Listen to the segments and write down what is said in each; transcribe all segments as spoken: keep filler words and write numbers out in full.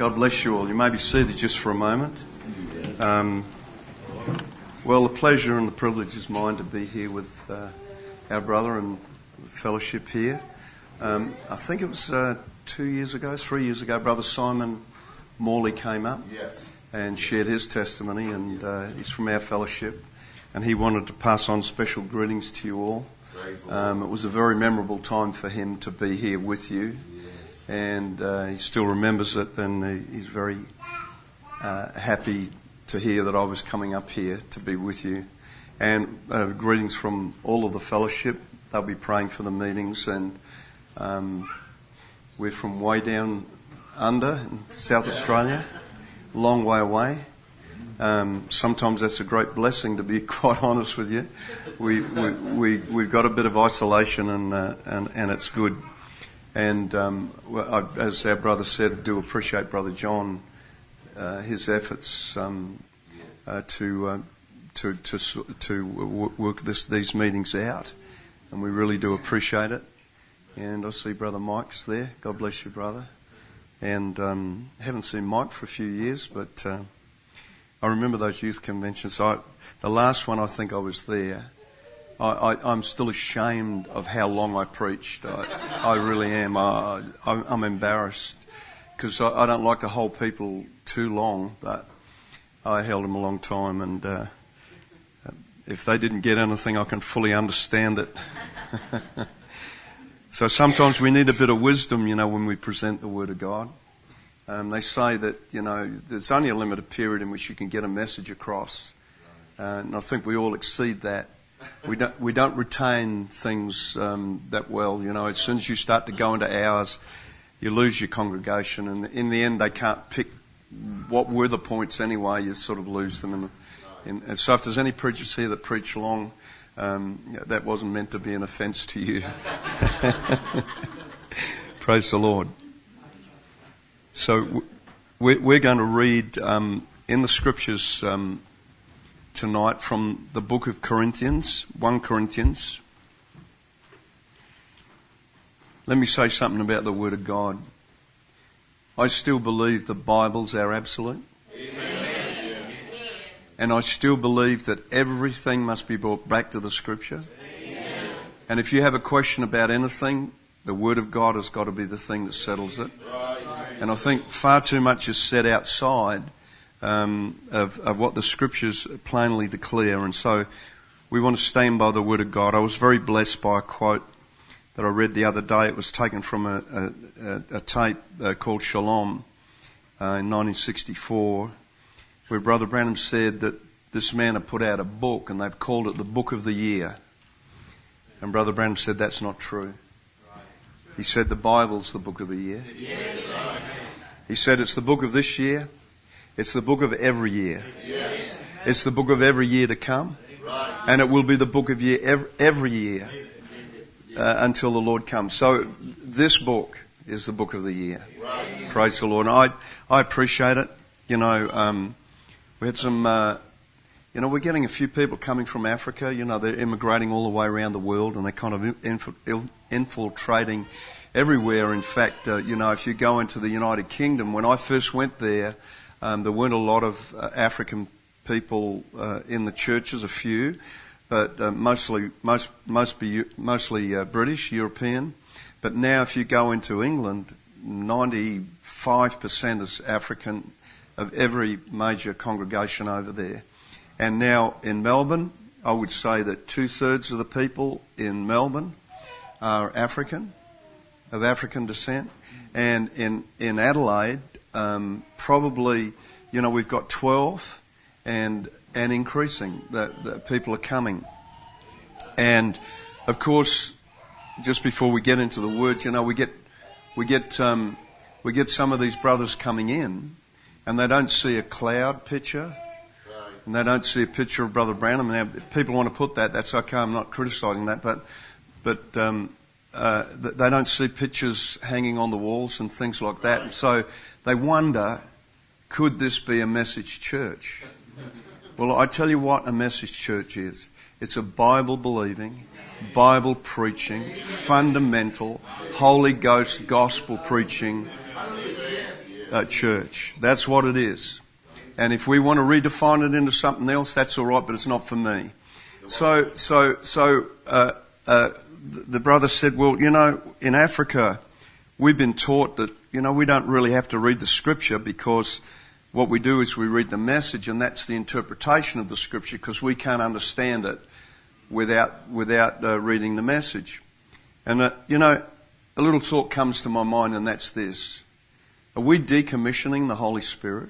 God bless you all. You may be seated just for a moment. Um, well, the pleasure and the privilege is mine to be here with uh, our brother and fellowship here. Um, I think it was uh, two years ago, three years ago, Brother Simon Morley came up yes. and shared his testimony, and uh, he's from our fellowship, and he wanted to pass on special greetings to you all. Um, it was a very memorable time for him to be here with you. And uh, he still remembers it, and he's very uh, happy to hear that I was coming up here to be with you. And uh, greetings from all of the fellowship. They'll be praying for the meetings, and um, we're from way down under in South Australia, a long way away. Um, sometimes that's a great blessing, to be quite honest with you. We, we, we, we've got a bit of isolation, and uh, and, and it's good. And um, I, as our brother said, do appreciate Brother John, uh, his efforts um, uh, to, uh, to to to work this, these meetings out, and we really do appreciate it. And I see Brother Mike's there. God bless you, brother. And um, haven't seen Mike for a few years, but uh, I remember those youth conventions. I, the last one, I think I was there. I, I, I'm still ashamed of how long I preached. I, I really am. I, I, I'm embarrassed because I, I don't like to hold people too long, but I held them a long time, and uh, if they didn't get anything, I can fully understand it. So sometimes we need a bit of wisdom, you know, when we present the Word of God. Um, they say that, you know, there's only a limited period in which you can get a message across, uh, and I think we all exceed that. We don't we don't retain things um, that well, you know. As soon as you start to go into hours, you lose your congregation, and in the end, they can't pick what were the points anyway. You sort of lose them. In the, in, and so, if there's any preachers here that preach long, um, that wasn't meant to be an offence to you. Praise the Lord. So we're, we're going to read um, in the Scriptures um, tonight from the book of Corinthians, First Corinthians. Let me say something about the Word of God. I still believe the Bible's our absolute. Amen. And I still believe that everything must be brought back to the Scripture. Amen. And if you have a question about anything, the Word of God has got to be the thing that settles it. Right. And I think far too much is said outside Um, of, of what the Scriptures plainly declare, and so we want to stand by the Word of God. I was very blessed by a quote that I read the other day. It was taken from a, a, a tape uh, called Shalom uh, in nineteen sixty-four, where Brother Branham said that this man had put out a book and they've called it the Book of the Year. And Brother Branham said that's not true. He said the Bible's the Book of the Year. He said it's the book of this year. It's the book of every year. Yes. It's the book of every year to come. Right. And it will be the book of year every, every year uh, until the Lord comes. So this book is the book of the year. Right. Praise the Lord. And I, I appreciate it. You know, um, we had some, uh, you know, we're getting a few people coming from Africa. You know, they're immigrating all the way around the world, and they're kind of inf- infiltrating everywhere. In fact, uh, you know, if you go into the United Kingdom, when I first went there, Um, there weren't a lot of uh, African people uh, in the churches, a few, but uh, mostly most most be, mostly uh, British, European. But now, if you go into England, ninety-five percent is African of every major congregation over there. And now in Melbourne, I would say that two thirds of the people in Melbourne are African, of African descent, and in in Adelaide. Um, probably, you know, we've got twelve and and increasing that, that people are coming. And of course, just before we get into the word, you know, we get we get um, we get some of these brothers coming in, and they don't see a cloud picture, and they don't see a picture of Brother Branham. Now, if people want to put that, that's okay. I'm not criticising that, but but um, uh, they don't see pictures hanging on the walls and things like that, and so they wonder, could this be a message church? Well, I tell you what a message church is. It's a Bible-believing, Bible-preaching, fundamental, Holy Ghost gospel preaching uh, church. That's what it is. And if we want to redefine it into something else, that's all right, but it's not for me. So, so, so, uh, uh, the brother said, well, you know, in Africa, we've been taught that, you know, we don't really have to read the scripture because what we do is we read the message, and that's the interpretation of the scripture because we can't understand it without, without uh, reading the message. And, uh, you know, a little thought comes to my mind, and that's this. Are we decommissioning the Holy Spirit?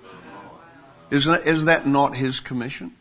Isn't that, is that not His commission?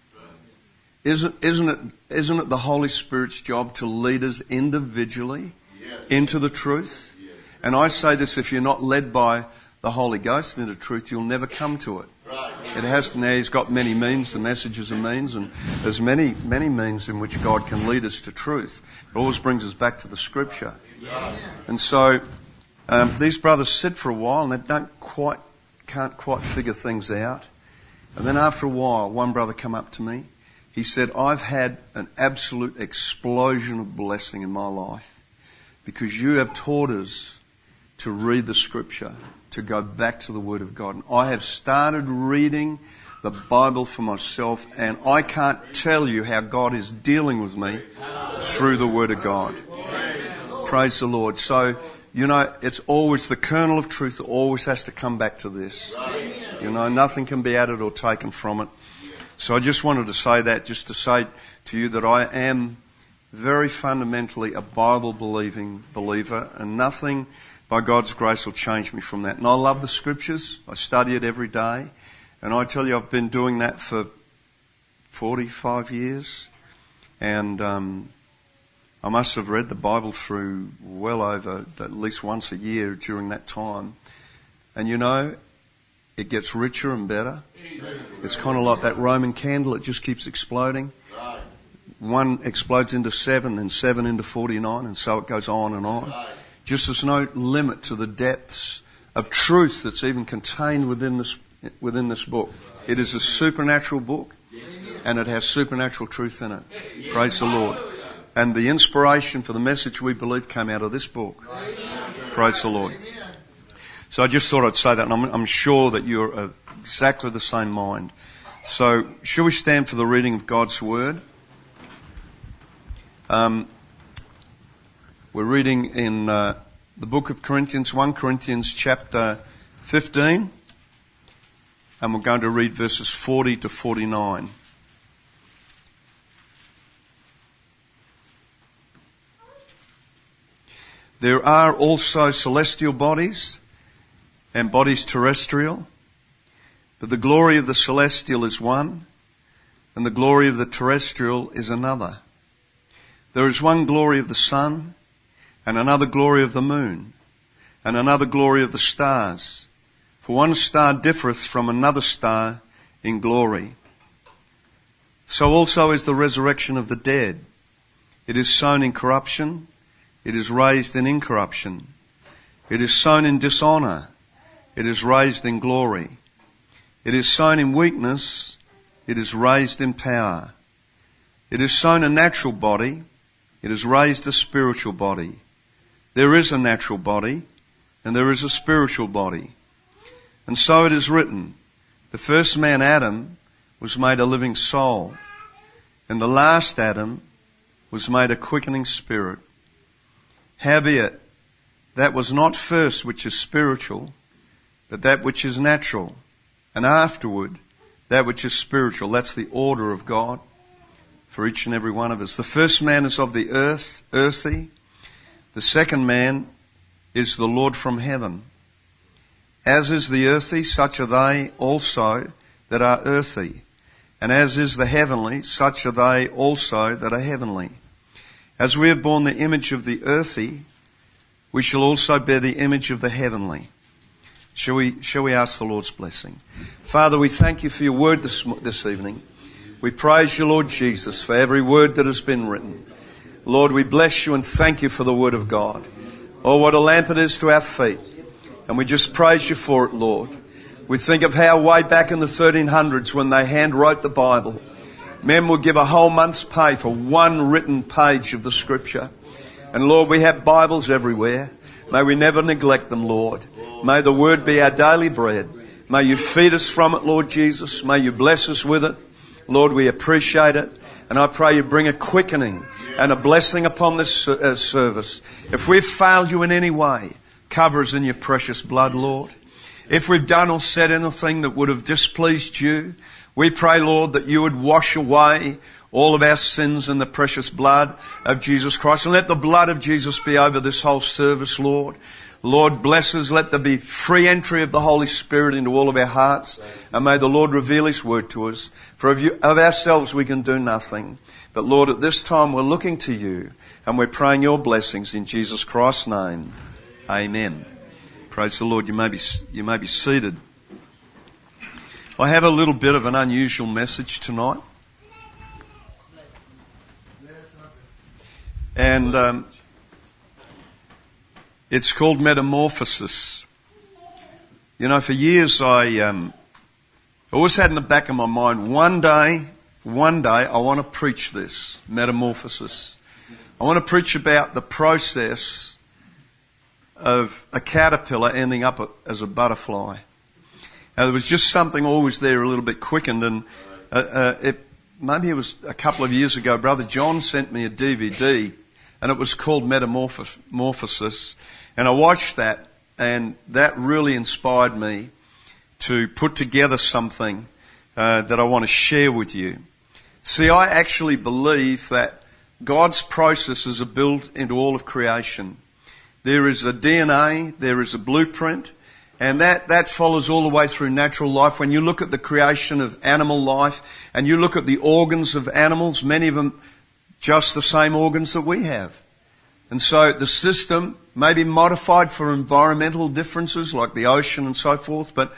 Isn't, isn't it, isn't it the Holy Spirit's job to lead us individually into the truth? And I say this, if you're not led by the Holy Ghost into truth, you'll never come to it. It has, now He's got many means, the message is a means, and there's many, many means in which God can lead us to truth. It always brings us back to the scripture. And so, um, these brothers sit for a while and they don't quite, can't quite figure things out. And then after a while, one brother come up to me. He said, I've had an absolute explosion of blessing in my life because you have taught us to read the scripture, to go back to the Word of God. And I have started reading the Bible for myself, and I can't tell you how God is dealing with me through the Word of God. Praise the Lord. So, you know, it's always the kernel of truth that always has to come back to this. You know, nothing can be added or taken from it. So I just wanted to say that, just to say to you that I am very fundamentally a Bible-believing believer, and nothing by God's grace will change me from that. And I love the scriptures. I study it every day. And I tell you, I've been doing that for forty-five years. And um, I must have read the Bible through well over at least once a year during that time. And you know, it gets richer and better. It's kind of like that Roman candle. It just keeps exploding. One explodes into seven, then seven into forty-nine, and so it goes on and on. Just there's no limit to the depths of truth that's even contained within this within this book. It is a supernatural book, and it has supernatural truth in it. Praise the Lord. And the inspiration for the message we believe came out of this book. Praise the Lord. So I just thought I'd say that, and I'm, I'm sure that you're of exactly the same mind. So, shall we stand for the reading of God's Word? Um, we're reading in uh, the book of Corinthians, First Corinthians chapter fifteen, and we're going to read verses forty to forty-nine. There are also celestial bodies and bodies terrestrial, but the glory of the celestial is one, and the glory of the terrestrial is another. There is one glory of the sun, and another glory of the moon, and another glory of the stars. For one star differeth from another star in glory. So also is the resurrection of the dead. It is sown in corruption, it is raised in incorruption. It is sown in dishonour, it is raised in glory. It is sown in weakness, it is raised in power. It is sown a natural body, it is raised a spiritual body. There is a natural body, and there is a spiritual body. And so it is written, the first man, Adam, was made a living soul, and the last Adam was made a quickening spirit. Howbeit, that was not first which is spiritual, but that which is natural, and afterward that which is spiritual. That's the order of God for each and every one of us. The first man is of the earth, earthy. The second man is the Lord from heaven. As is the earthy, such are they also that are earthy. And as is the heavenly, such are they also that are heavenly. As we have borne the image of the earthy, we shall also bear the image of the heavenly. Shall we, shall we ask the Lord's blessing? Father, we thank you for your word this, this evening. We praise you, Lord Jesus, for every word that has been written. Lord, we bless you and thank you for the word of God. Oh, what a lamp it is to our feet. And we just praise you for it, Lord. We think of how way back in the thirteen hundreds when they hand wrote the Bible, men would give a whole month's pay for one written page of the scripture. And Lord, we have Bibles everywhere. May we never neglect them, Lord. May the word be our daily bread. May you feed us from it, Lord Jesus. May you bless us with it. Lord, we appreciate it. And I pray you bring a quickening and a blessing upon this uh, service. If we've failed you in any way, cover us in your precious blood, Lord. If we've done or said anything that would have displeased you, we pray, Lord, that you would wash away all of our sins in the precious blood of Jesus Christ. And let the blood of Jesus be over this whole service, Lord. Lord, bless us. Let there be free entry of the Holy Spirit into all of our hearts. And may the Lord reveal His word to us. For of, you, of ourselves we can do nothing. But Lord, at this time we're looking to you and we're praying your blessings in Jesus Christ's name. Amen. Praise the Lord. You may be, you may be seated. I have a little bit of an unusual message tonight. And um, it's called Metamorphosis. You know, for years I um, always had in the back of my mind, one day, one day I want to preach this, Metamorphosis. I want to preach about the process of a caterpillar ending up as a butterfly. Now, there was just something always there a little bit quickened, and uh, uh, it, maybe it was a couple of years ago, Brother John sent me a D V D, and it was called Metamorphosis, and I watched that, and that really inspired me to put together something uh, that I want to share with you. See, I actually believe that God's processes are built into all of creation. There is a D N A, there is a blueprint, and that, that follows all the way through natural life. When you look at the creation of animal life and you look at the organs of animals, many of them just the same organs that we have. And so the system may be modified for environmental differences like the ocean and so forth, but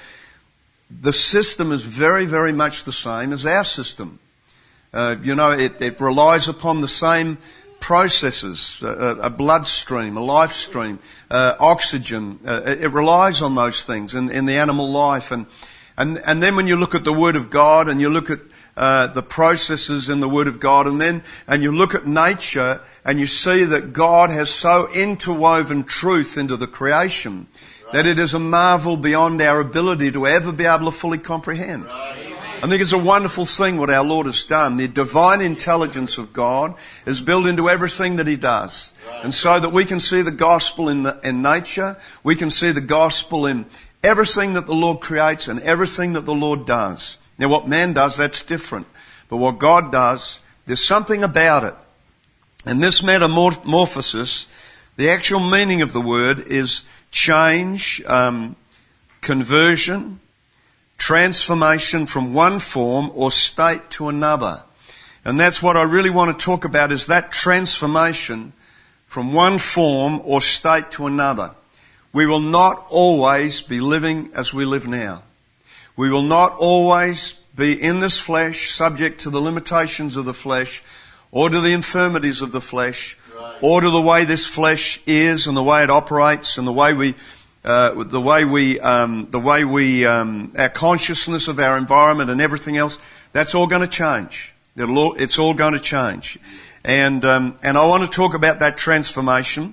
the system is very, very much the same as our system. Uh, you know, it, it relies upon the same processes, a, a bloodstream, a life stream, uh, oxygen. Uh, it, it relies on those things in, in the animal life. And, and, and then when you look at the Word of God and you look at uh, the processes in the Word of God, and then and you look at nature and you see that God has so interwoven truth into the creation that it is a marvel beyond our ability to ever be able to fully comprehend. I think it's a wonderful thing what our Lord has done. The divine intelligence of God is built into everything that He does. And so that we can see the gospel in, the, in nature, we can see the gospel in everything that the Lord creates and everything that the Lord does. Now what man does, that's different. But what God does, there's something about it. And this metamorphosis, the actual meaning of the word is change, um, conversion, transformation from one form or state to another. And that's what I really want to talk about, is that transformation from one form or state to another. We will not always be living as we live now. We will not always be in this flesh, subject to the limitations of the flesh, or to the infirmities of the flesh, right, or to the way this flesh is and the way it operates and the way we Uh, the way we, um, the way we, um, our consciousness of our environment and everything else, that's all going to change. It'll all, it's all going to change. And, um, and I want to talk about that transformation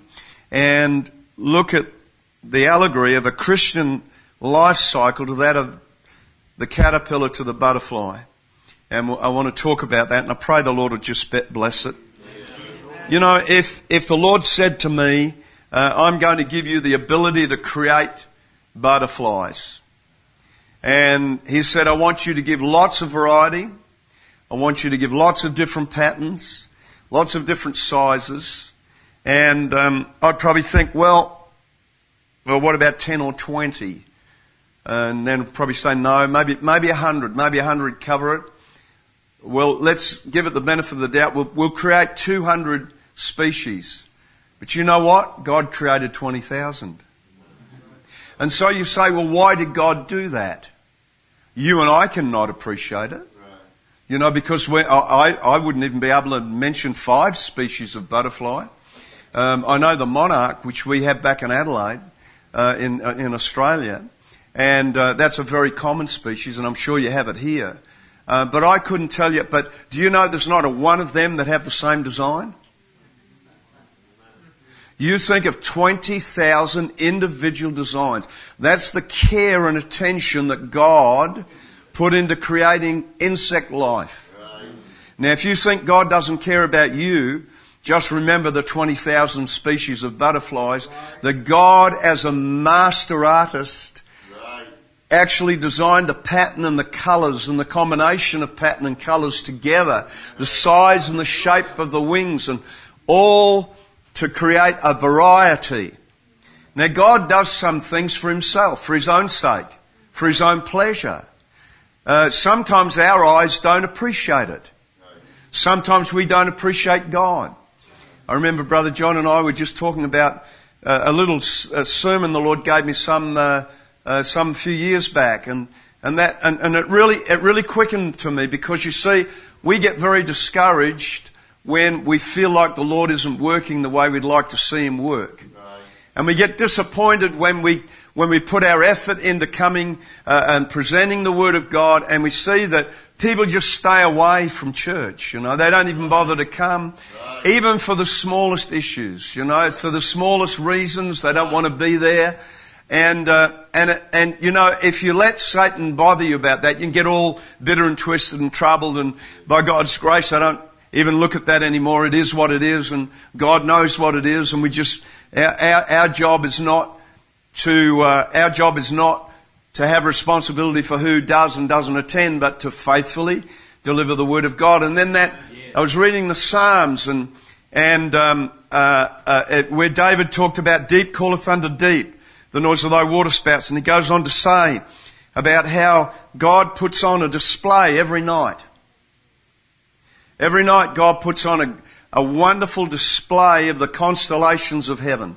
and look at the allegory of a Christian life cycle to that of the caterpillar to the butterfly. And I want to talk about that, and I pray the Lord will just bless it. You know, if, if the Lord said to me, Uh, I'm going to give you the ability to create butterflies. And He said, I want you to give lots of variety. I want you to give lots of different patterns, lots of different sizes. And um, I'd probably think, well, well, what about ten or twenty? And then I'd probably say, no, maybe maybe a hundred, maybe a hundred cover it. Well, let's give it the benefit of the doubt. We'll, we'll create two hundred species. But you know what? God created twenty thousand. And so you say, well, why did God do that? You and I cannot appreciate it. You know, because we're, I, I wouldn't even be able to mention five species of butterfly. Um, I know the monarch, which we have back in Adelaide, uh, in, uh, in Australia. And uh, that's a very common species, and I'm sure you have it here. Uh, but I couldn't tell you. But do you know there's not a one of them that have the same design? You think of twenty thousand individual designs. That's the care and attention that God put into creating insect life. Now, if you think God doesn't care about you, just remember the twenty thousand species of butterflies. That God, as a master artist, actually designed the pattern and the colours and the combination of pattern and colours together, the size and the shape of the wings, and all to create a variety. Now, God does some things for Himself, for His own sake, for His own pleasure. Uh, sometimes our eyes don't appreciate it. Sometimes we don't appreciate God. I remember Brother John and I were just talking about uh, a little s- a sermon the Lord gave me some uh, uh, some few years back, and and that and, and it really it really quickened to me, because you see, we get very discouraged when we feel like the Lord isn't working the way we'd like to see Him work. Right. And we get disappointed when we when we put our effort into coming uh, and presenting the Word of God, and we see that people just stay away from church. You know, they don't even bother to come, right. Even for the smallest issues. You know, for the smallest reasons, they don't want to be there. And uh, and and you know, if you let Satan bother you about that, you can get all bitter and twisted and troubled. And by God's grace, I don't even look at that anymore. It is what it is, and God knows what it is. And we just our our, our job is not to uh, our job is not to have responsibility for who does and doesn't attend, but to faithfully deliver the Word of God. And then that I was reading the Psalms, and and um, uh, uh, where David talked about deep calleth unto deep, the noise of thy waterspouts, and he goes on to say about how God puts on a display every night. Every night God puts on a, a wonderful display of the constellations of heaven.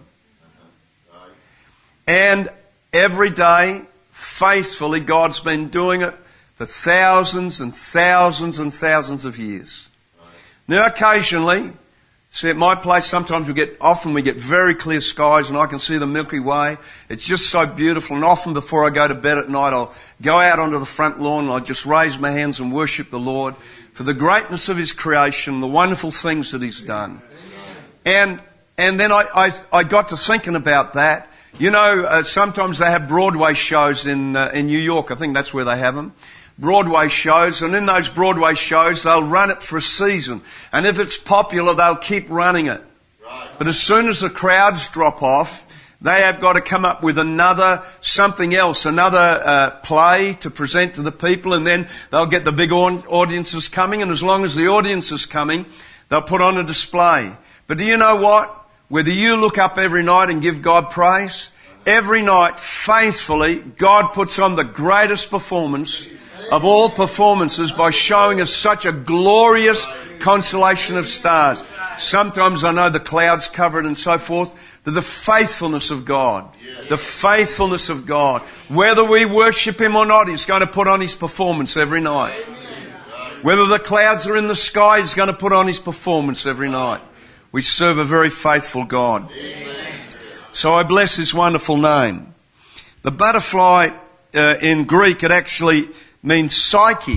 And every day, faithfully, God's been doing it for thousands and thousands and thousands of years. Now, occasionally, see, at my place, sometimes we get, often we get very clear skies, and I can see the Milky Way. It's just so beautiful. And often before I go to bed at night, I'll go out onto the front lawn and I'll just raise my hands and worship the Lord for the greatness of His creation, the wonderful things that He's done. And and then I, I, I got to thinking about that. You know, uh, sometimes they have Broadway shows in uh, in New York. I think that's where they have them. Broadway shows, and in those Broadway shows, they'll run it for a season. And if it's popular, they'll keep running it. Right. But as soon as the crowds drop off, they have got to come up with another, something else, another uh, play to present to the people, and then they'll get the big audiences coming, and as long as the audience is coming, they'll put on a display. But do you know what? Whether you look up every night and give God praise, every night, faithfully, God puts on the greatest performance of all performances by showing us such a glorious constellation of stars. Sometimes I know the clouds cover it and so forth, but the faithfulness of God, the faithfulness of God, whether we worship Him or not, He's going to put on His performance every night. Whether the clouds are in the sky, He's going to put on His performance every night. We serve a very faithful God. So I bless His wonderful name. The butterfly uh, in Greek, it actually means psyche.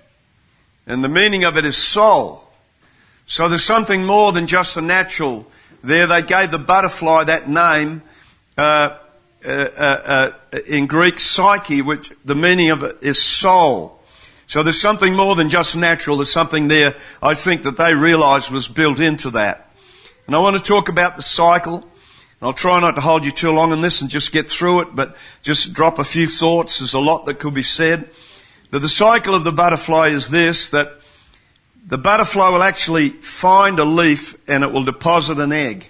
And the meaning of it is soul. So there's something more than just the natural there. They gave the butterfly that name uh, uh, uh, uh, in Greek, psyche, which the meaning of it is soul. So there's something more than just natural. There's something there, I think, that they realised was built into that. And I want to talk about the cycle. I'll try not to hold you too long on this and just get through it, but just drop a few thoughts. There's a lot that could be said. But the cycle of the butterfly is this, that the butterfly will actually find a leaf and it will deposit an egg.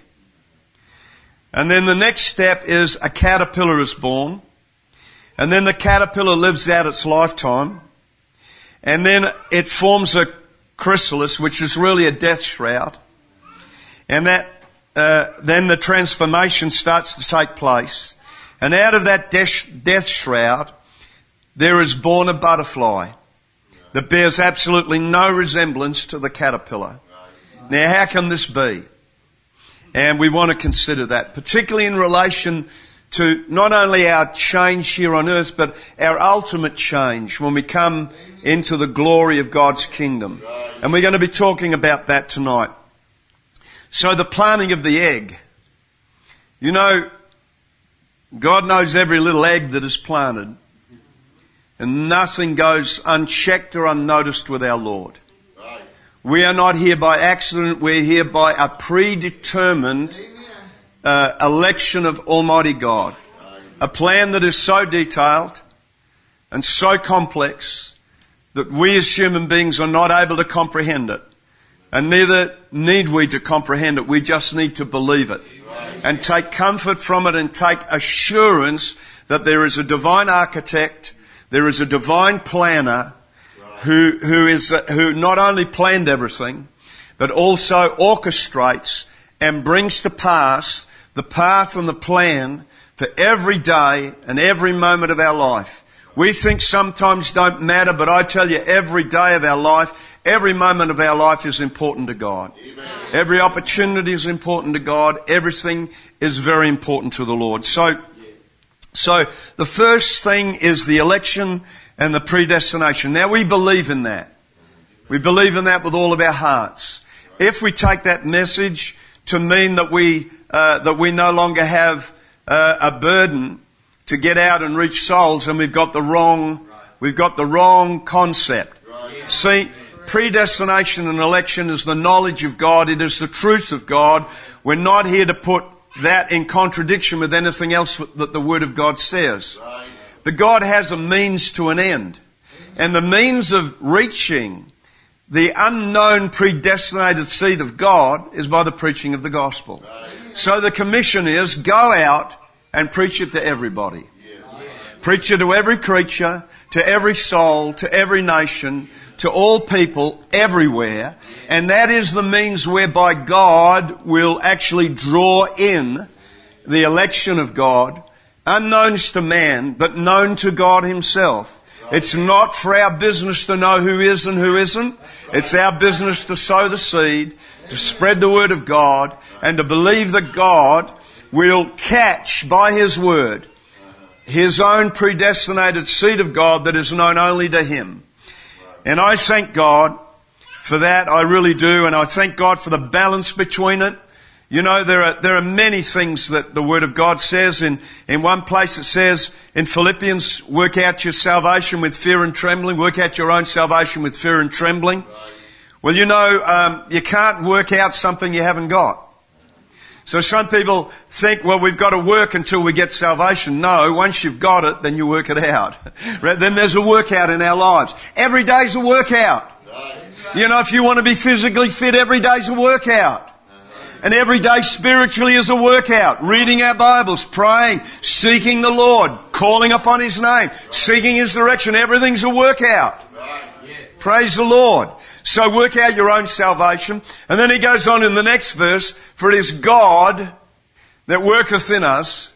And then the next step is a caterpillar is born. And then the caterpillar lives out its lifetime. And then it forms a chrysalis, which is really a death shroud. And that uh, then the transformation starts to take place. And out of that death, death shroud, there is born a butterfly that bears absolutely no resemblance to the caterpillar. Now, how can this be? And we want to consider that, particularly in relation to not only our change here on earth, but our ultimate change when we come into the glory of God's kingdom. And we're going to be talking about that tonight. So the planting of the egg. You know, God knows every little egg that is planted, and nothing goes unchecked or unnoticed with our Lord. Right. We are not here by accident. We're here by a predetermined uh, election of Almighty God. A plan that is so detailed and so complex that we as human beings are not able to comprehend it. And neither need we to comprehend it. We just need to believe it. And take comfort from it and take assurance that there is a divine architect, there is a divine planner who, who is, who not only planned everything, but also orchestrates and brings to pass the path and the plan for every day and every moment of our life. We think sometimes don't matter, but I tell you, every day of our life, every moment of our life is important to God. Amen. Every opportunity is important to God. Everything is very important to the Lord. So, so the first thing is the election and the predestination. Now we believe in that. We believe in that with all of our hearts. If we take that message to mean that we, uh, that we no longer have uh, a burden to get out and reach souls, and we've got the wrong, we've got the wrong concept. Right. See, predestination and election is the knowledge of God. It is the truth of God. We're not here to put that in contradiction with anything else that the Word of God says. Right. But God has a means to an end. And the means of reaching the unknown predestinated seed of God is by the preaching of the gospel. Right. So the commission is, go out and preach it to everybody. Preach it to every creature, to every soul, to every nation, to all people, everywhere. And that is the means whereby God will actually draw in the election of God, unknowns to man, but known to God Himself. It's not for our business to know who is and who isn't. It's our business to sow the seed, to spread the word of God, and to believe that God will catch by His word His own predestinated seed of God that is known only to Him. And I thank God for that. I really do. And I thank God for the balance between it. You know, there are, there are many things that the Word of God says. In, in one place it says in Philippians, work out your salvation with fear and trembling. Work out your own salvation with fear and trembling. Well, you know, um, you can't work out something you haven't got. So some people think, well, we've got to work until we get salvation. No, once you've got it, then you work it out. Right? Then there's a workout in our lives. Every day's a workout. You know, if you want to be physically fit, every day's a workout. And every day spiritually is a workout. Reading our Bibles, praying, seeking the Lord, calling upon His name, seeking His direction. Everything's a workout. Praise the Lord. So work out your own salvation. And then he goes on in the next verse, for it is God that worketh in us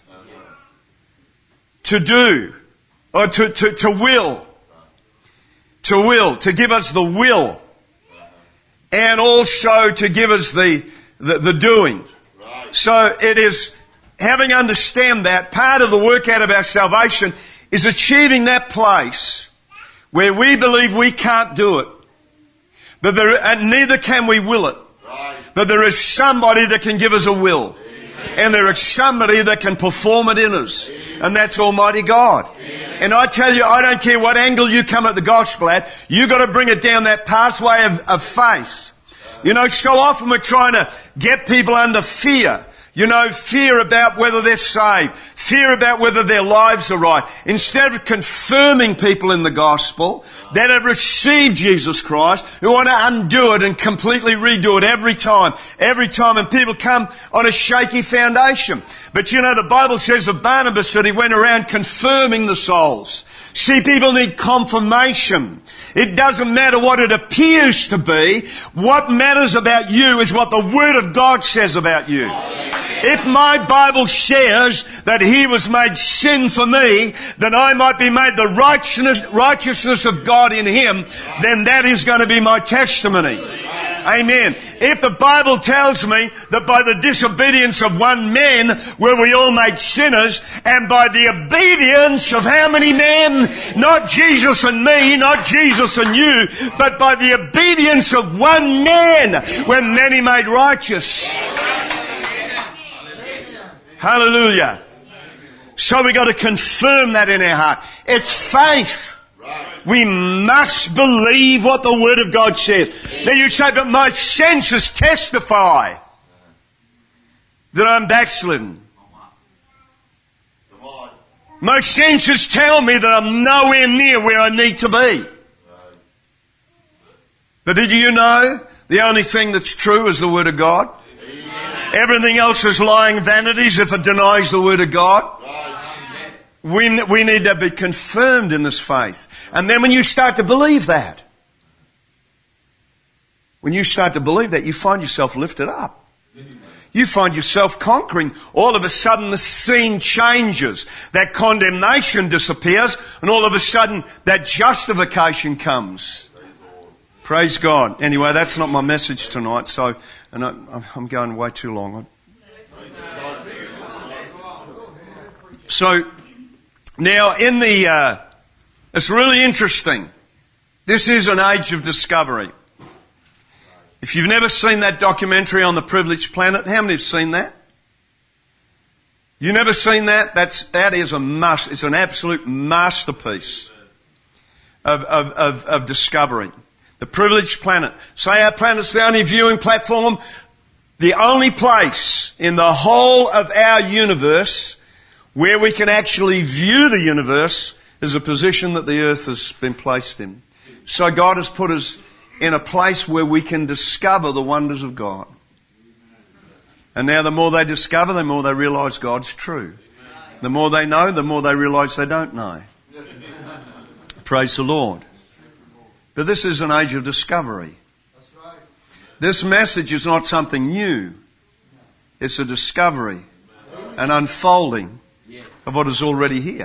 to do, or to, to, to will, to will, to give us the will, and also to give us the, the, the doing. So it is, having understand that, part of the workout of our salvation is achieving that place where we believe we can't do it. But there, and neither can we will it. Right. But there is somebody that can give us a will. Amen. And there is somebody that can perform it in us. Amen. And that's Almighty God. Amen. And I tell you, I don't care what angle you come at the gospel at, you've got to bring it down that pathway of, of faith. Right. You know, so often we're trying to get people under fear. You know, fear about whether they're saved. Fear about whether their lives are right. Instead of confirming people in the gospel that have received Jesus Christ, who want to undo it and completely redo it every time. Every time. And people come on a shaky foundation. But you know, the Bible says of Barnabas that he went around confirming the souls. See, people need confirmation. It doesn't matter what it appears to be. What matters about you is what the Word of God says about you. If my Bible shares that He was made sin for me, that I might be made the righteousness, righteousness of God in Him, then that is going to be my testimony. Amen. If the Bible tells me that by the disobedience of one man were we all made sinners, and by the obedience of how many men? Not Jesus and me, not Jesus and you, but by the obedience of one man were many made righteous. Hallelujah. So we got to confirm that in our heart. It's faith. We must believe what the Word of God says. Now you say, but my senses testify that I'm backslidden. My senses tell me that I'm nowhere near where I need to be. But did you know the only thing that's true is the Word of God? Everything else is lying vanities if it denies the Word of God. We, we need to be confirmed in this faith. And then when you start to believe that, when you start to believe that, you find yourself lifted up. You find yourself conquering. All of a sudden the scene changes. That condemnation disappears, and all of a sudden that justification comes. Praise God. Anyway, that's not my message tonight, so and I, I'm going way too long. So, now in the, uh, it's really interesting. This is an age of discovery. If you've never seen that documentary on the Privileged Planet, how many have seen that? You never seen that? That's, that is a must. It's an absolute masterpiece of, of, of, of discovery. The Privileged Planet. Say our planet's the only viewing platform, the only place in the whole of our universe where we can actually view the universe is a position that the earth has been placed in. So God has put us in a place where we can discover the wonders of God. And now the more they discover, the more they realise God's true. The more they know, the more they realise they don't know. Praise the Lord. But this is an age of discovery. This message is not something new. It's a discovery, an unfolding of what is already here.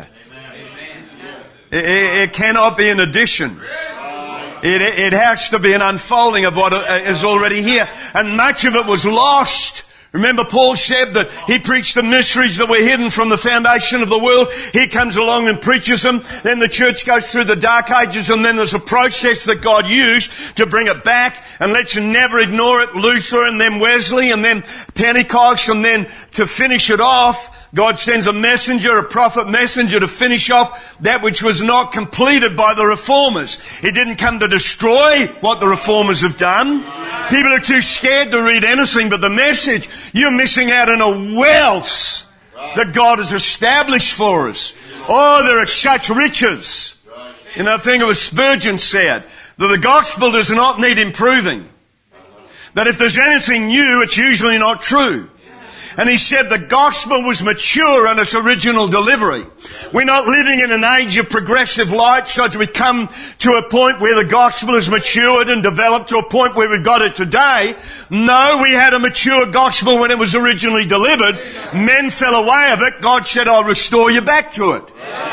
It, it, it cannot be an addition. It, it has to be an unfolding of what is already here. And much of it was lost. Remember Paul said that he preached the mysteries that were hidden from the foundation of the world. He comes along and preaches them. Then the church goes through the dark ages, and then there's a process that God used to bring it back. And let's never ignore it. Luther and then Wesley and then Pentecost, and then to finish it off, God sends a messenger, a prophet messenger to finish off that which was not completed by the reformers. He didn't come to destroy what the reformers have done. People are too scared to read anything but the message. You're missing out on a wealth that God has established for us. Oh, there are such riches. You know, I think it was Spurgeon said that the gospel does not need improving. That if there's anything new, it's usually not true. And he said the gospel was mature in its original delivery. We're not living in an age of progressive light, so that we come to a point where the gospel has matured and developed to a point where we've got it today. No, we had a mature gospel when it was originally delivered. Men fell away of it. God said, I'll restore you back to it.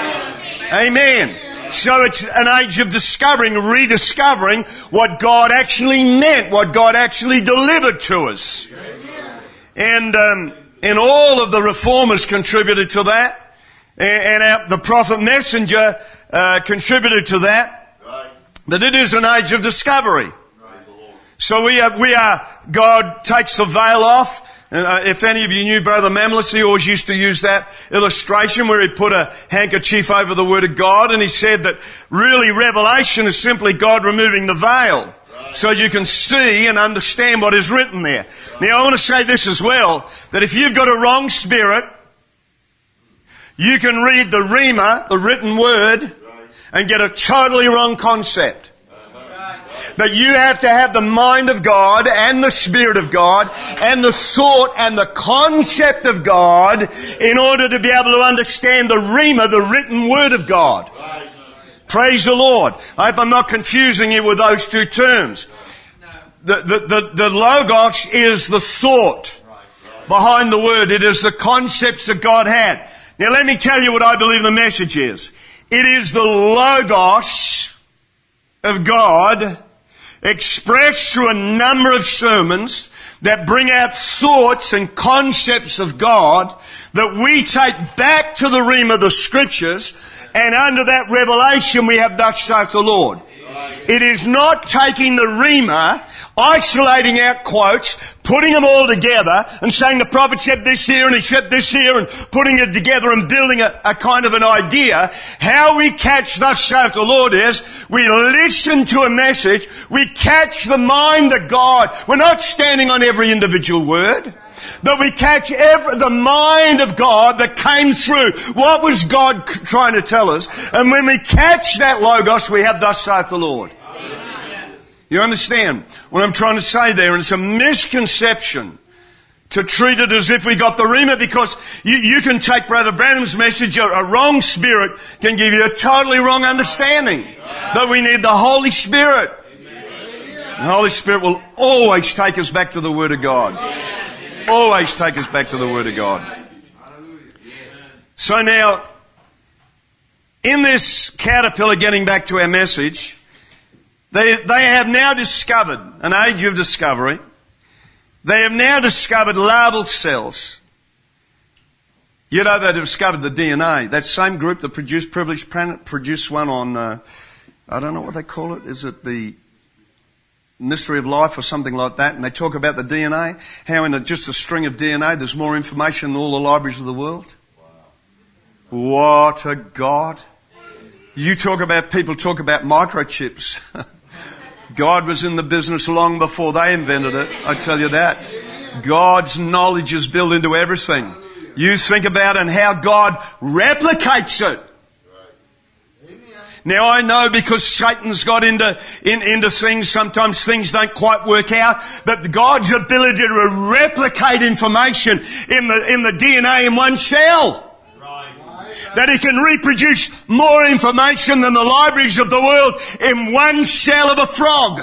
Amen. So it's an age of discovering, rediscovering what God actually meant, what God actually delivered to us. And um, and all of the reformers contributed to that, and, and our, the prophet messenger uh, contributed to that. Right. But it is an age of discovery. Right. So we are, we are. God takes the veil off. And, uh, if any of you knew Brother Mamlis, he always used to use that illustration where he put a handkerchief over the Word of God, and he said that really revelation is simply God removing the veil, so you can see and understand what is written there. Now I want to say this as well, that if you've got a wrong spirit, you can read the Rhema, the written word, and get a totally wrong concept. That you have to have the mind of God and the Spirit of God and the thought and the concept of God in order to be able to understand the Rhema, the written word of God. Praise the Lord. I hope I'm not confusing you with those two terms. The, the, the, the Logos is the thought behind the Word. It is the concepts that God had. Now let me tell you what I believe the message is. It is the Logos of God expressed through a number of sermons that bring out thoughts and concepts of God that we take back to the Rhema, the Scriptures, and under that revelation we have thus saith the Lord. It is not taking the Rhema isolating out quotes, putting them all together and saying the prophet said this here and he said this here and putting it together and building a, a kind of an idea. How we catch thus saith the Lord is we listen to a message, we catch the mind of God. We're not standing on every individual word, but we catch every, the mind of God that came through. What was God trying to tell us? And when we catch that Logos, we have thus saith the Lord. You understand what I'm trying to say there? And it's a misconception to treat it as if we got the Rhema, because you, you can take Brother Branham's message, a, a wrong spirit can give you a totally wrong understanding. But we need the Holy Spirit. The Holy Spirit will always take us back to the Word of God. Always take us back to the Word of God. So now, in this caterpillar, getting back to our message, They, they have now discovered an age of discovery. They have now discovered larval cells. You know, they discovered the D N A. That same group that produced Privileged Planet produced one on, uh, I don't know what they call it. Is it the Mystery of Life or something like that? And they talk about the D N A. How in a, just a string of D N A there's more information than all the libraries of the world. Wow. What a God. You talk about, people talk about microchips. God was in the business long before they invented it. I tell you that. God's knowledge is built into everything. You think about it and how God replicates it. Now I know because Satan's got into, in, into things, sometimes things don't quite work out, but God's ability to replicate information in the, in the D N A in one cell. That he can reproduce more information than the libraries of the world in one cell of a frog.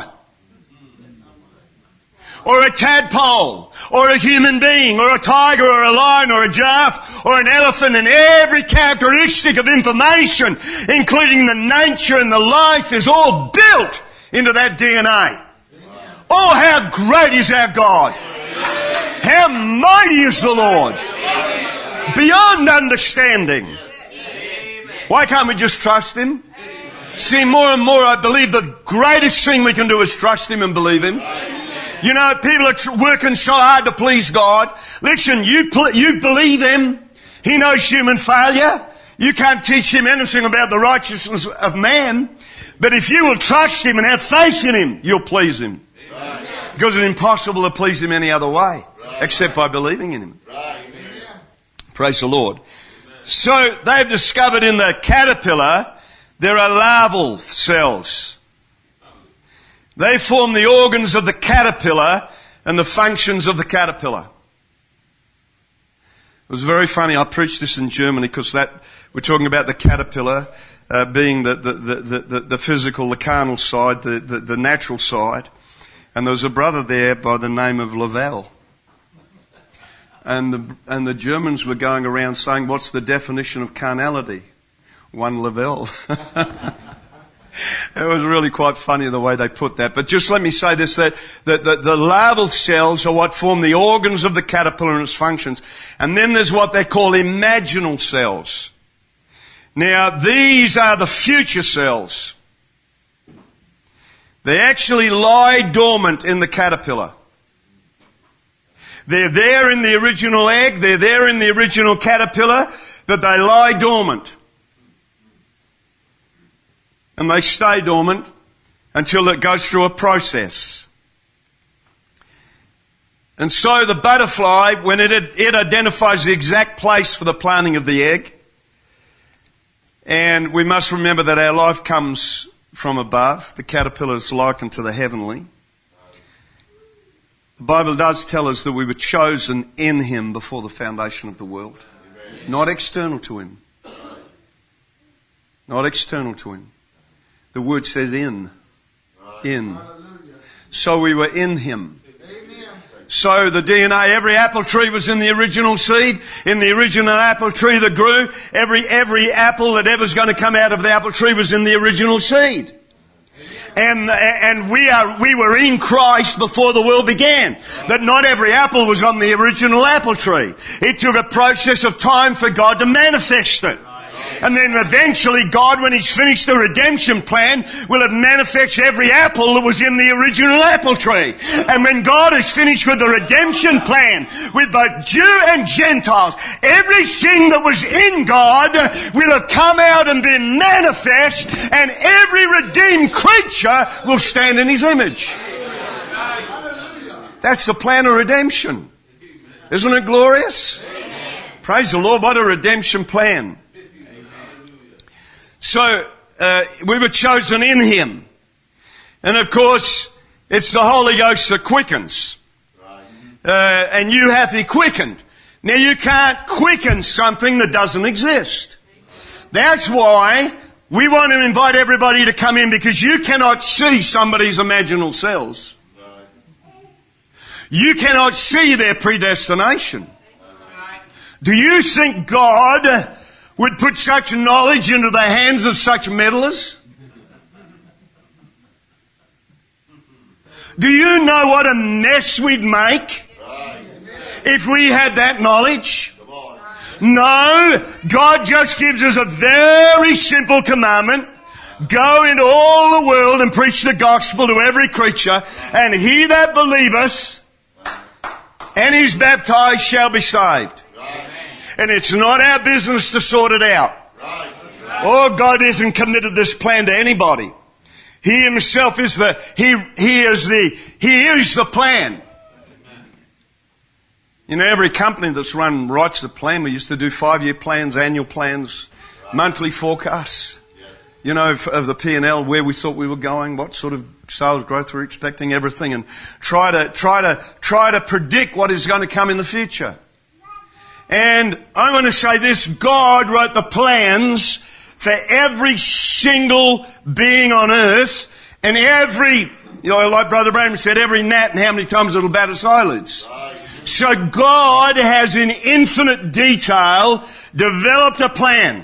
Or a tadpole. Or a human being. Or a tiger. Or a lion. Or a giraffe. Or an elephant. And every characteristic of information, including the nature and the life, is all built into that D N A. Oh, how great is our God. How mighty is the Lord. Beyond understanding. Why can't we just trust Him? See, more and more I believe the greatest thing we can do is trust Him and believe Him. You know, people are tr- working so hard to please God. Listen, you pl- you believe Him. He knows human failure. You can't teach Him anything about the righteousness of man. But if you will trust Him and have faith in Him, you'll please Him. Because it's impossible to please Him any other way except by believing in Him. Praise the Lord. So they've discovered in the caterpillar there are larval cells. They form the organs of the caterpillar and the functions of the caterpillar. It was very funny. I preached this in Germany because that we're talking about the caterpillar uh, being the, the, the, the, the physical, the carnal side, the, the, the natural side. And there was a brother there by the name of Lavelle. And the, and the Germans were going around saying, what's the definition of carnality? One Lavelle. It was really quite funny the way they put that. But just let me say this, that the, the, the larval cells are what form the organs of the caterpillar and its functions. And then there's what they call imaginal cells. Now, these are the future cells. They actually lie dormant in the caterpillar. They're there in the original egg, they're there in the original caterpillar, but they lie dormant. And they stay dormant until it goes through a process. And so the butterfly, when it, it identifies the exact place for the planting of the egg, and we must remember that our life comes from above, the caterpillar is likened to the heavenly. The Bible does tell us that we were chosen in Him before the foundation of the world. Amen. Not external to Him. Not external to Him. The word says in. In. So we were in Him. So the D N A, every apple tree was in the original seed. In the original apple tree that grew, every, every apple that ever's going to come out of the apple tree was in the original seed. And, and we are, we were in Christ before the world began. But not every apple was on the original apple tree. It took a process of time for God to manifest it. And then eventually God, when He's finished the redemption plan, will have manifested every apple that was in the original apple tree. And when God is finished with the redemption plan, with both Jew and Gentiles, everything that was in God will have come out and been manifest, and every redeemed creature will stand in His image. That's the plan of redemption. Isn't it glorious? Amen. Praise the Lord. What a redemption plan. Amen. So, uh, we were chosen in Him. And of course, it's the Holy Ghost that quickens. Uh, and you hath He quickened. Now you can't quicken something that doesn't exist. That's why we want to invite everybody to come in, because you cannot see somebody's imaginal cells. You cannot see their predestination. Do you think God would put such knowledge into the hands of such meddlers? Do you know what a mess we'd make if we had that knowledge? No, God just gives us a very simple commandment. Go into all the world and preach the gospel to every creature, and he that believeth and is baptized shall be saved. Right. And it's not our business to sort it out. Right. Oh, God hasn't committed this plan to anybody. He Himself is the, He, He is the, He is the plan. You know, every company that's run writes the plan. We used to do five-year plans, annual plans, right. monthly forecasts. You know, of the P and L, where we thought we were going, what sort of sales growth we're expecting, everything, and try to, try to, try to predict what is going to come in the future. And I'm going to say this, God wrote the plans for every single being on earth, and every, you know, like Brother Branham said, every gnat and how many times it'll bat its eyelids. Right. So God has in infinite detail developed a plan.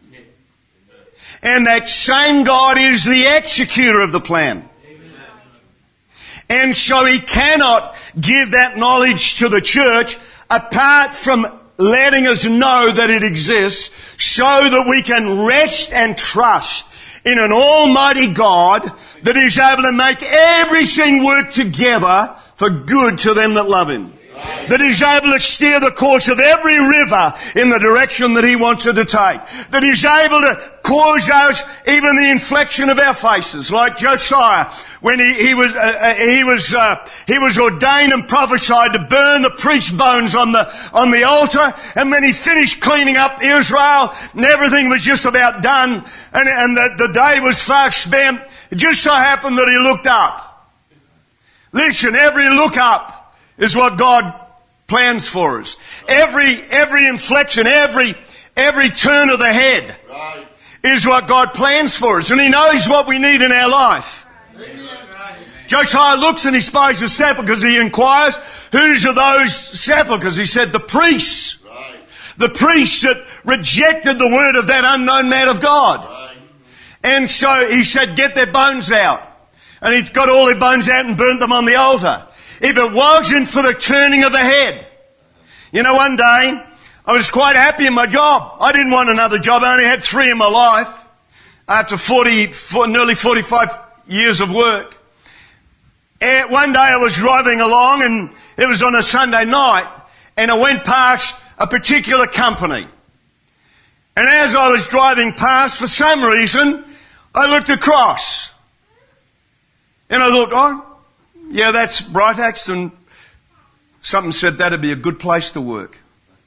And that same God is the executor of the plan. Amen. And so He cannot give that knowledge to the church apart from letting us know that it exists, so that we can rest and trust in an almighty God that is able to make everything work together for good to them that love Him. That He's able to steer the course of every river in the direction that He wants it to take. That He's able to cause us even the inflection of our faces, like Josiah, when he, he was uh, he was uh, he was ordained and prophesied to burn the priest's bones on the on the altar, and when he finished cleaning up Israel and everything was just about done, and and the, the day was far spent, it just so happened that he looked up. Listen, every look up is what God plans for us. Every, every inflection, every, every turn of the head right. is what God plans for us. And He knows what we need in our life. Amen. Josiah looks and he spies the sepulchres. He inquires, whose are those sepulchres? He said, the priests. Right. The priests that rejected the word of that unknown man of God. Right. And so he said, get their bones out. And he got all their bones out and burnt them on the altar. If it wasn't for the turning of the head. You know, one day, I was quite happy in my job. I didn't want another job. I only had three in my life. After forty, nearly forty-five years of work. And one day I was driving along, and it was on a Sunday night, and I went past a particular company. And as I was driving past, for some reason, I looked across. And I thought, oh, yeah, that's Brightex, and something said that'd be a good place to work.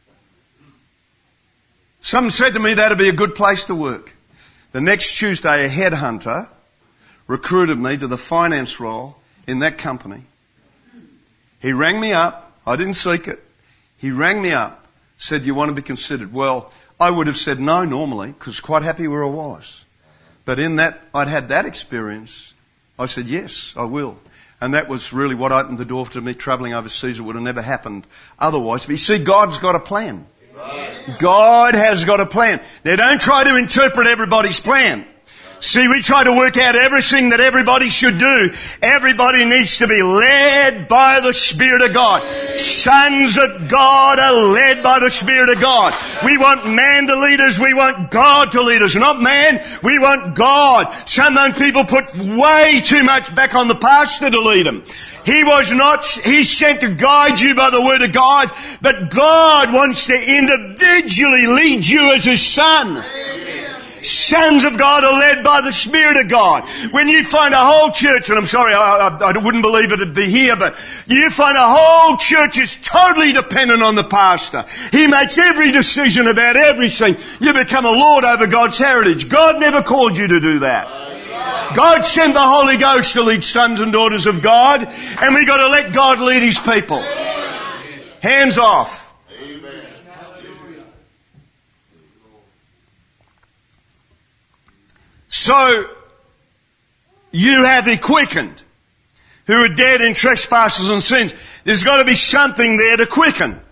Something said to me that'd be a good place to work. The next Tuesday, a headhunter recruited me to the finance role in that company. He rang me up. I didn't seek it. He rang me up, said, you want to be considered? Well, I would have said no normally, because I was quite happy where I was. But in that, I'd had that experience. I said, yes, I will. And that was really what opened the door to me travelling overseas. It would have never happened otherwise. But you see, God's got a plan. Right. God has got a plan. Now, don't try to interpret everybody's plan. See, we try to work out everything that everybody should do. Everybody needs to be led by the Spirit of God. Sons of God are led by the Spirit of God. We want man to lead us. We want God to lead us. Not man. We want God. Sometimes people put way too much back on the pastor to lead them. He was not, he's sent to guide you by the Word of God, but God wants to individually lead you as His son. Sons of God are led by the Spirit of God. When you find a whole church, and I'm sorry, I, I, I wouldn't believe it'd be here, but you find a whole church is totally dependent on the pastor. He makes every decision about everything. You become a lord over God's heritage. God never called you to do that. God sent the Holy Ghost to lead sons and daughters of God, and we got to let God lead His people. Hands off. So, you have the quickened, who are dead in trespasses and sins. There's got to be something there to quicken.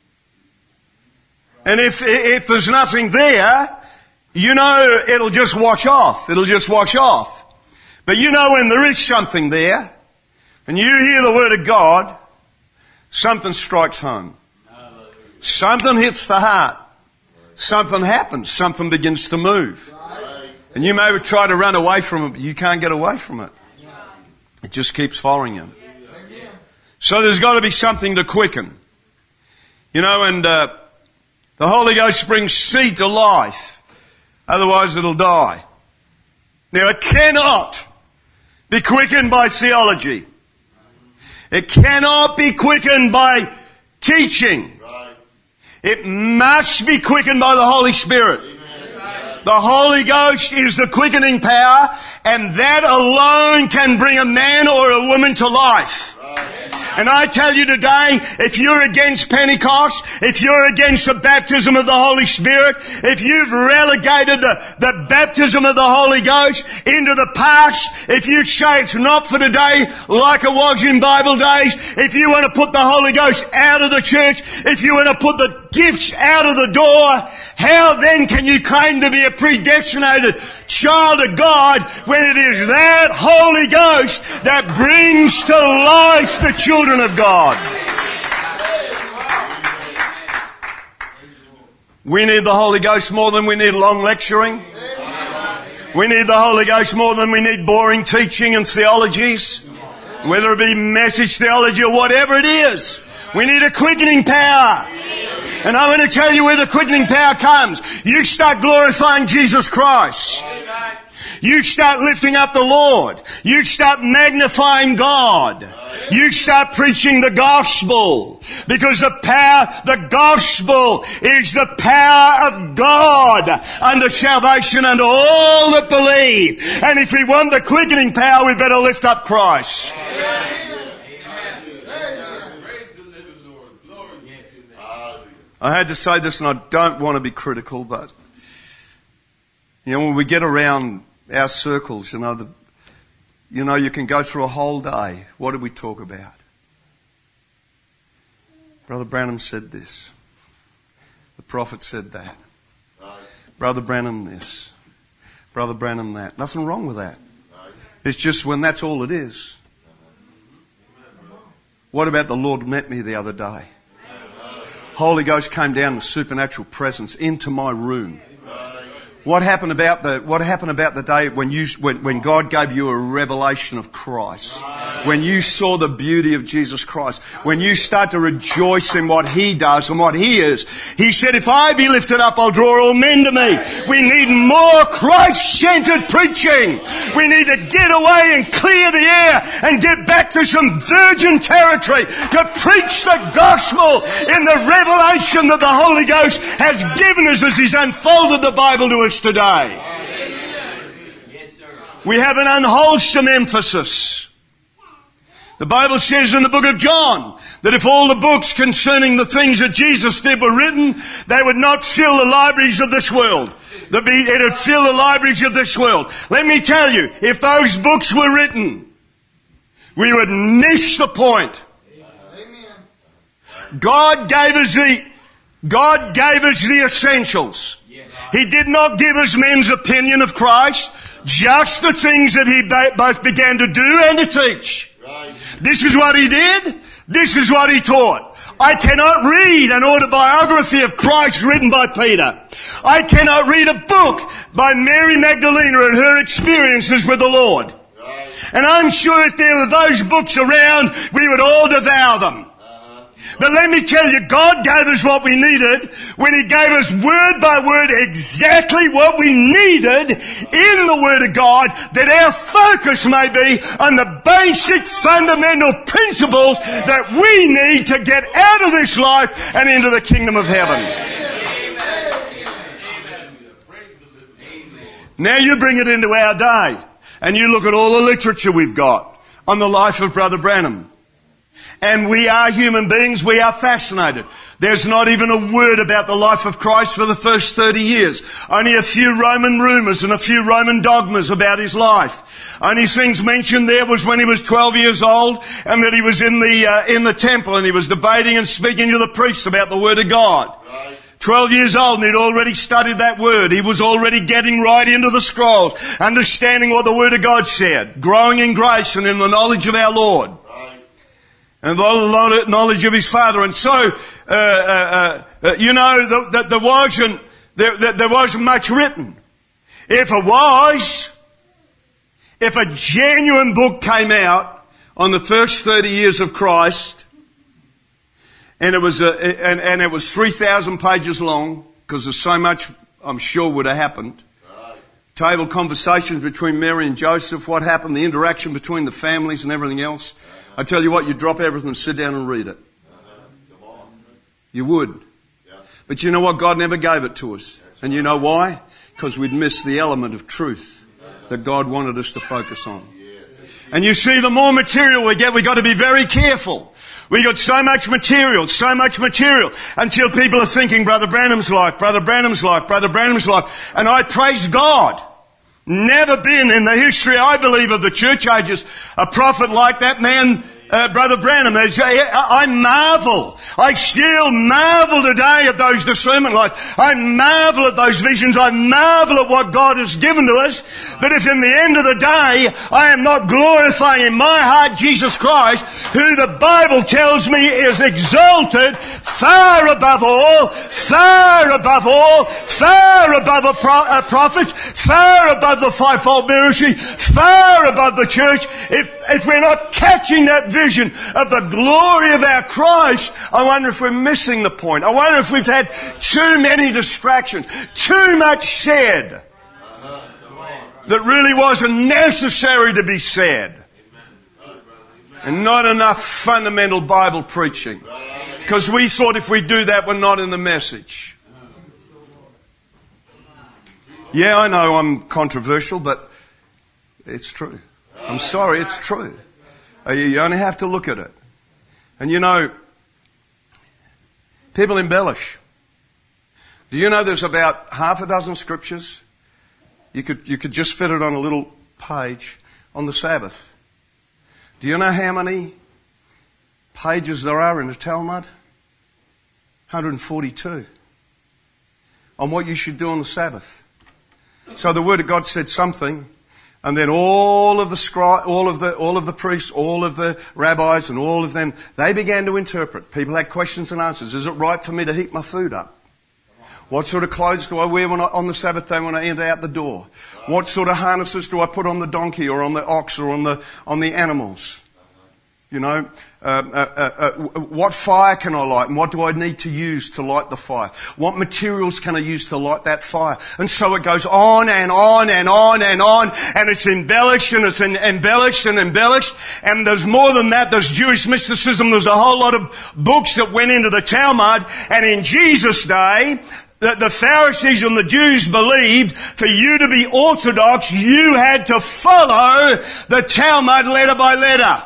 And if, if there's nothing there, you know it'll just wash off. It'll just wash off. But you know when there is something there, and you hear the Word of God, something strikes home. Something hits the heart. Something happens. Something begins to move. And you may try to run away from it, but you can't get away from it. It just keeps following you. So there's got to be something to quicken. You know, and uh, the Holy Ghost brings seed to life. Otherwise it'll die. Now it cannot be quickened by theology. It cannot be quickened by teaching. It must be quickened by the Holy Spirit. The Holy Ghost is the quickening power, and that alone can bring a man or a woman to life. And I tell you today, if you're against Pentecost, if you're against the baptism of the Holy Spirit, if you've relegated the, the baptism of the Holy Ghost into the past, if you say it's not for today like it was in Bible days, if you want to put the Holy Ghost out of the church, if you want to put the gifts out of the door, how then can you claim to be a predestinated child of God when it is that Holy Ghost that brings to life the children of God? We need the Holy Ghost more than we need long lecturing. We need the Holy Ghost more than we need boring teaching and theologies. Whether it be message theology or whatever it is. We need a quickening power. And I'm going to tell you where the quickening power comes. You start glorifying Jesus Christ. You start lifting up the Lord. You start magnifying God. You start preaching the gospel. Because the power, the gospel is the power of God unto salvation unto all that believe. And if we want the quickening power, we better lift up Christ. I had to say this, and I don't want to be critical, but you know, when we get around our circles, you know, the, you know, you can go through a whole day. What did we talk about? Brother Branham said this. The prophet said that. Brother Branham this. Brother Branham that. Nothing wrong with that. It's just when that's all it is. What about the Lord met me the other day? Holy Ghost came down in supernatural presence into my room. What happened about the What happened about the day when you when, when God gave you a revelation of Christ? When you saw the beauty of Jesus Christ? When you start to rejoice in what He does and what He is? He said, "If I be lifted up, I'll draw all men to me." We need more Christ-centered preaching. We need to get away and clear the air and get back to some virgin territory to preach the gospel in the revelation that the Holy Ghost has given us as He's unfolded the Bible to us today. We have an unwholesome emphasis. The Bible says in the book of John that if all the books concerning the things that Jesus did were written, they would not fill the libraries of this world. It would fill the libraries of this world. Let me tell you, if those books were written, we would miss the point. God gave us the, God gave us the essentials. He did not give us men's opinion of Christ, just the things that he ba- both began to do and to teach. Right. This is what he did. This is what he taught. I cannot read an autobiography of Christ written by Peter. I cannot read a book by Mary Magdalene and her experiences with the Lord. Right. And I'm sure if there were those books around, we would all devour them. But let me tell you, God gave us what we needed when He gave us word by word exactly what we needed in the Word of God, that our focus may be on the basic fundamental principles that we need to get out of this life and into the kingdom of heaven. Now you bring it into our day and you look at all the literature we've got on the life of Brother Branham. And we are human beings, we are fascinated. There's not even a word about the life of Christ for the first thirty years. Only a few Roman rumours and a few Roman dogmas about his life. Only things mentioned there was when he was twelve years old and that he was in the uh, in the temple and he was debating and speaking to the priests about the Word of God. Right. twelve years old and he'd already studied that Word. He was already getting right into the scrolls, understanding what the Word of God said, growing in grace and in the knowledge of our Lord. And the knowledge of his Father. And so, uh, uh, uh, you know, that there wasn't, there, there, there wasn't much written. If it was, if a genuine book came out on the first thirty years of Christ, and it was a, and, and it was three thousand pages long, because there's so much I'm sure would have happened. Right. Table conversations between Mary and Joseph, what happened, the interaction between the families and everything else. I tell you what, you drop everything and sit down and read it. You would. But you know what? God never gave it to us. And you know why? Because we'd missed the element of truth that God wanted us to focus on. And you see, the more material we get, we've got to be very careful. We got so much material, so much material, until people are thinking, Brother Branham's life, Brother Branham's life, Brother Branham's life. And I praise God. Never been in the history, I believe, of the church ages a prophet like that man, uh, Brother Branham. I marvel. I still marvel today at those discernment lights. I marvel at those visions. I marvel at what God has given to us. But if in the end of the day I am not glorifying in my heart Jesus Christ, who the Bible tells me is exalted far above all, far above all, far above a, pro- a prophet, far above the fivefold ministry, far above the church, if, if we're not catching that vision of the glory of our Christ, I wonder if we're missing the point. I wonder if we've had too many distractions, too much said that really wasn't necessary to be said, and not enough fundamental Bible preaching. Because we thought if we do that, we're not in the message. Yeah, I know I'm controversial, but it's true. I'm sorry, it's true. You only have to look at it. And you know, people embellish. Do you know there's about half a dozen scriptures? You could, you could just fit it on a little page on the Sabbath. Do you know how many pages there are in the Talmud? one hundred forty-two. On what you should do on the Sabbath. So the Word of God said something, and then all of the scri- all of the all of the priests, all of the rabbis, and all of them, they began to interpret. People had questions and answers. Is it right for me to heat my food up? What sort of clothes do I wear when I, on the Sabbath day when I enter out the door? What sort of harnesses do I put on the donkey or on the ox or on the on the animals? You know, uh, uh, uh, uh, what fire can I light and what do I need to use to light the fire? What materials can I use to light that fire? And so it goes on and on and on and on, and it's embellished and it's embellished and embellished. And there's more than that. There's Jewish mysticism. There's a whole lot of books that went into the Talmud. And in Jesus' day, that the Pharisees and the Jews believed for you to be orthodox, you had to follow the Talmud letter by letter.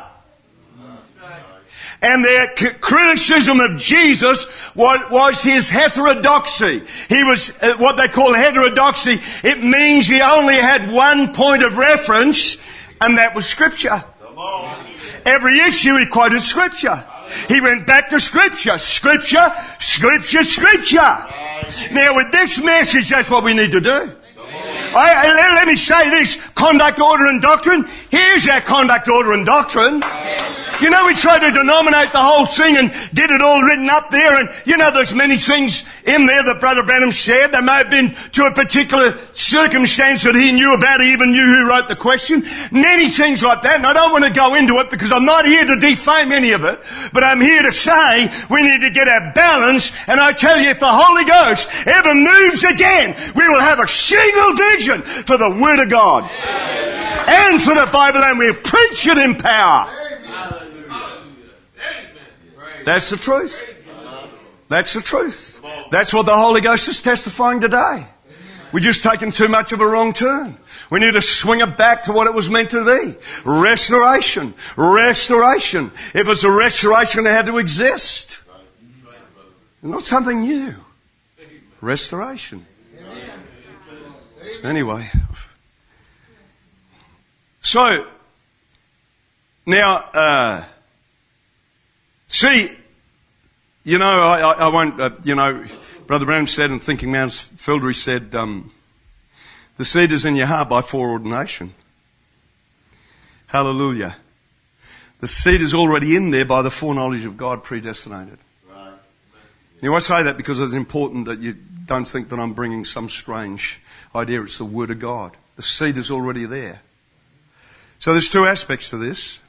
And their c- criticism of Jesus was, was his heterodoxy. He was uh, what they call heterodoxy. It means he only had one point of reference, and that was Scripture. Every issue he quoted Scripture. He went back to Scripture. Scripture, Scripture, Scripture. Now with this message, that's what we need to do. I, I, let, let me say this, conduct, order and doctrine. Here's our conduct, order and doctrine. You know, we try to denominate the whole thing and get it all written up there, and you know there's many things in there that Brother Branham said. They may have been to a particular circumstance that he knew about, he even knew who wrote the question. Many things like that, and I don't want to go into it because I'm not here to defame any of it, but I'm here to say we need to get our balance, and I tell you, if the Holy Ghost ever moves again, we will have a single vision for the Word of God and for the Bible, and we'll preach it in power. That's the truth. That's the truth. That's what the Holy Ghost is testifying today. We're just taking too much of a wrong turn. We need to swing it back to what it was meant to be. Restoration. Restoration. If it's a restoration, it had to exist. It's not something new. Restoration. Anyway. So, now, uh, see, you know, I, I, I won't, uh, you know, Brother Branham said in Thinking Man's Filter, he said, um, the seed is in your heart by foreordination. Hallelujah. The seed is already in there by the foreknowledge of God, predestinated. Right. Now I say that because it's important that you don't think that I'm bringing some strange idea. It's the Word of God. The seed is already there. So there's two aspects to this.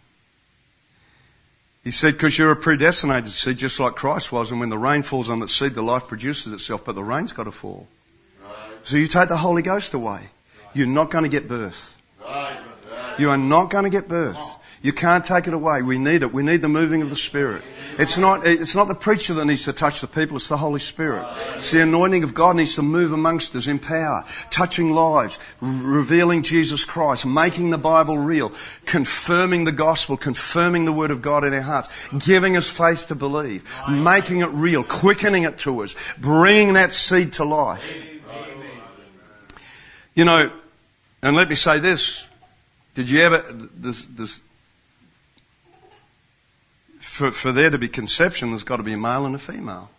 He said, because you're a predestinated seed, just like Christ was, and when the rain falls on that seed, the life produces itself, but the rain's got to fall. Right. So you take the Holy Ghost away, you're not going to get birth. Right. Right. You are not going to get birth. You can't take it away. We need it. We need the moving of the Spirit. It's not, it's not the preacher that needs to touch the people, it's the Holy Spirit. It's the anointing of God needs to move amongst us in power, touching lives, revealing Jesus Christ, making the Bible real, confirming the gospel, confirming the Word of God in our hearts, giving us faith to believe, making it real, quickening it to us, bringing that seed to life. You know, and let me say this, did you ever, this, this, For, for there to be conception, there's got to be a male and a female.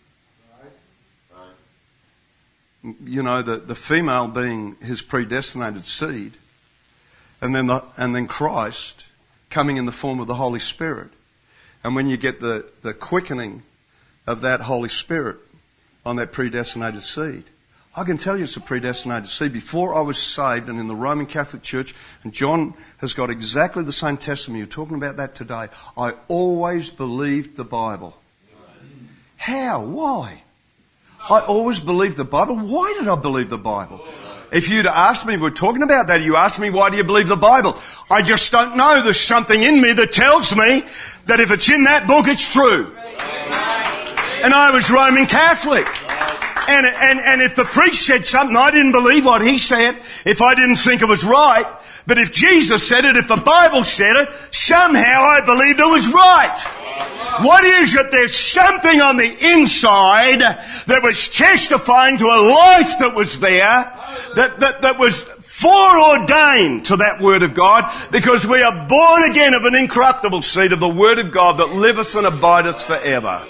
You know, the, the female being his predestinated seed, and then the, and then Christ coming in the form of the Holy Spirit. And when you get the, the quickening of that Holy Spirit on that predestinated seed, I can tell you it's a predestinated seed. Before I was saved and in the Roman Catholic Church, and John has got exactly the same testimony, you're talking about that today, I always believed the Bible. How? Why? I always believed the Bible. Why did I believe the Bible? If you'd asked me, we're talking about that, you asked me, why do you believe the Bible? I just don't know. There's something in me that tells me that if it's in that book, it's true. And I was Roman Catholic. And, and, and if the priest said something, I didn't believe what he said, if I didn't think it was right. But if Jesus said it, if the Bible said it, somehow I believed it was right. What is it? There's something on the inside that was testifying to a life that was there, that, that, that was foreordained to that Word of God, because we are born again of an incorruptible seed of the Word of God that liveth and abideth forever.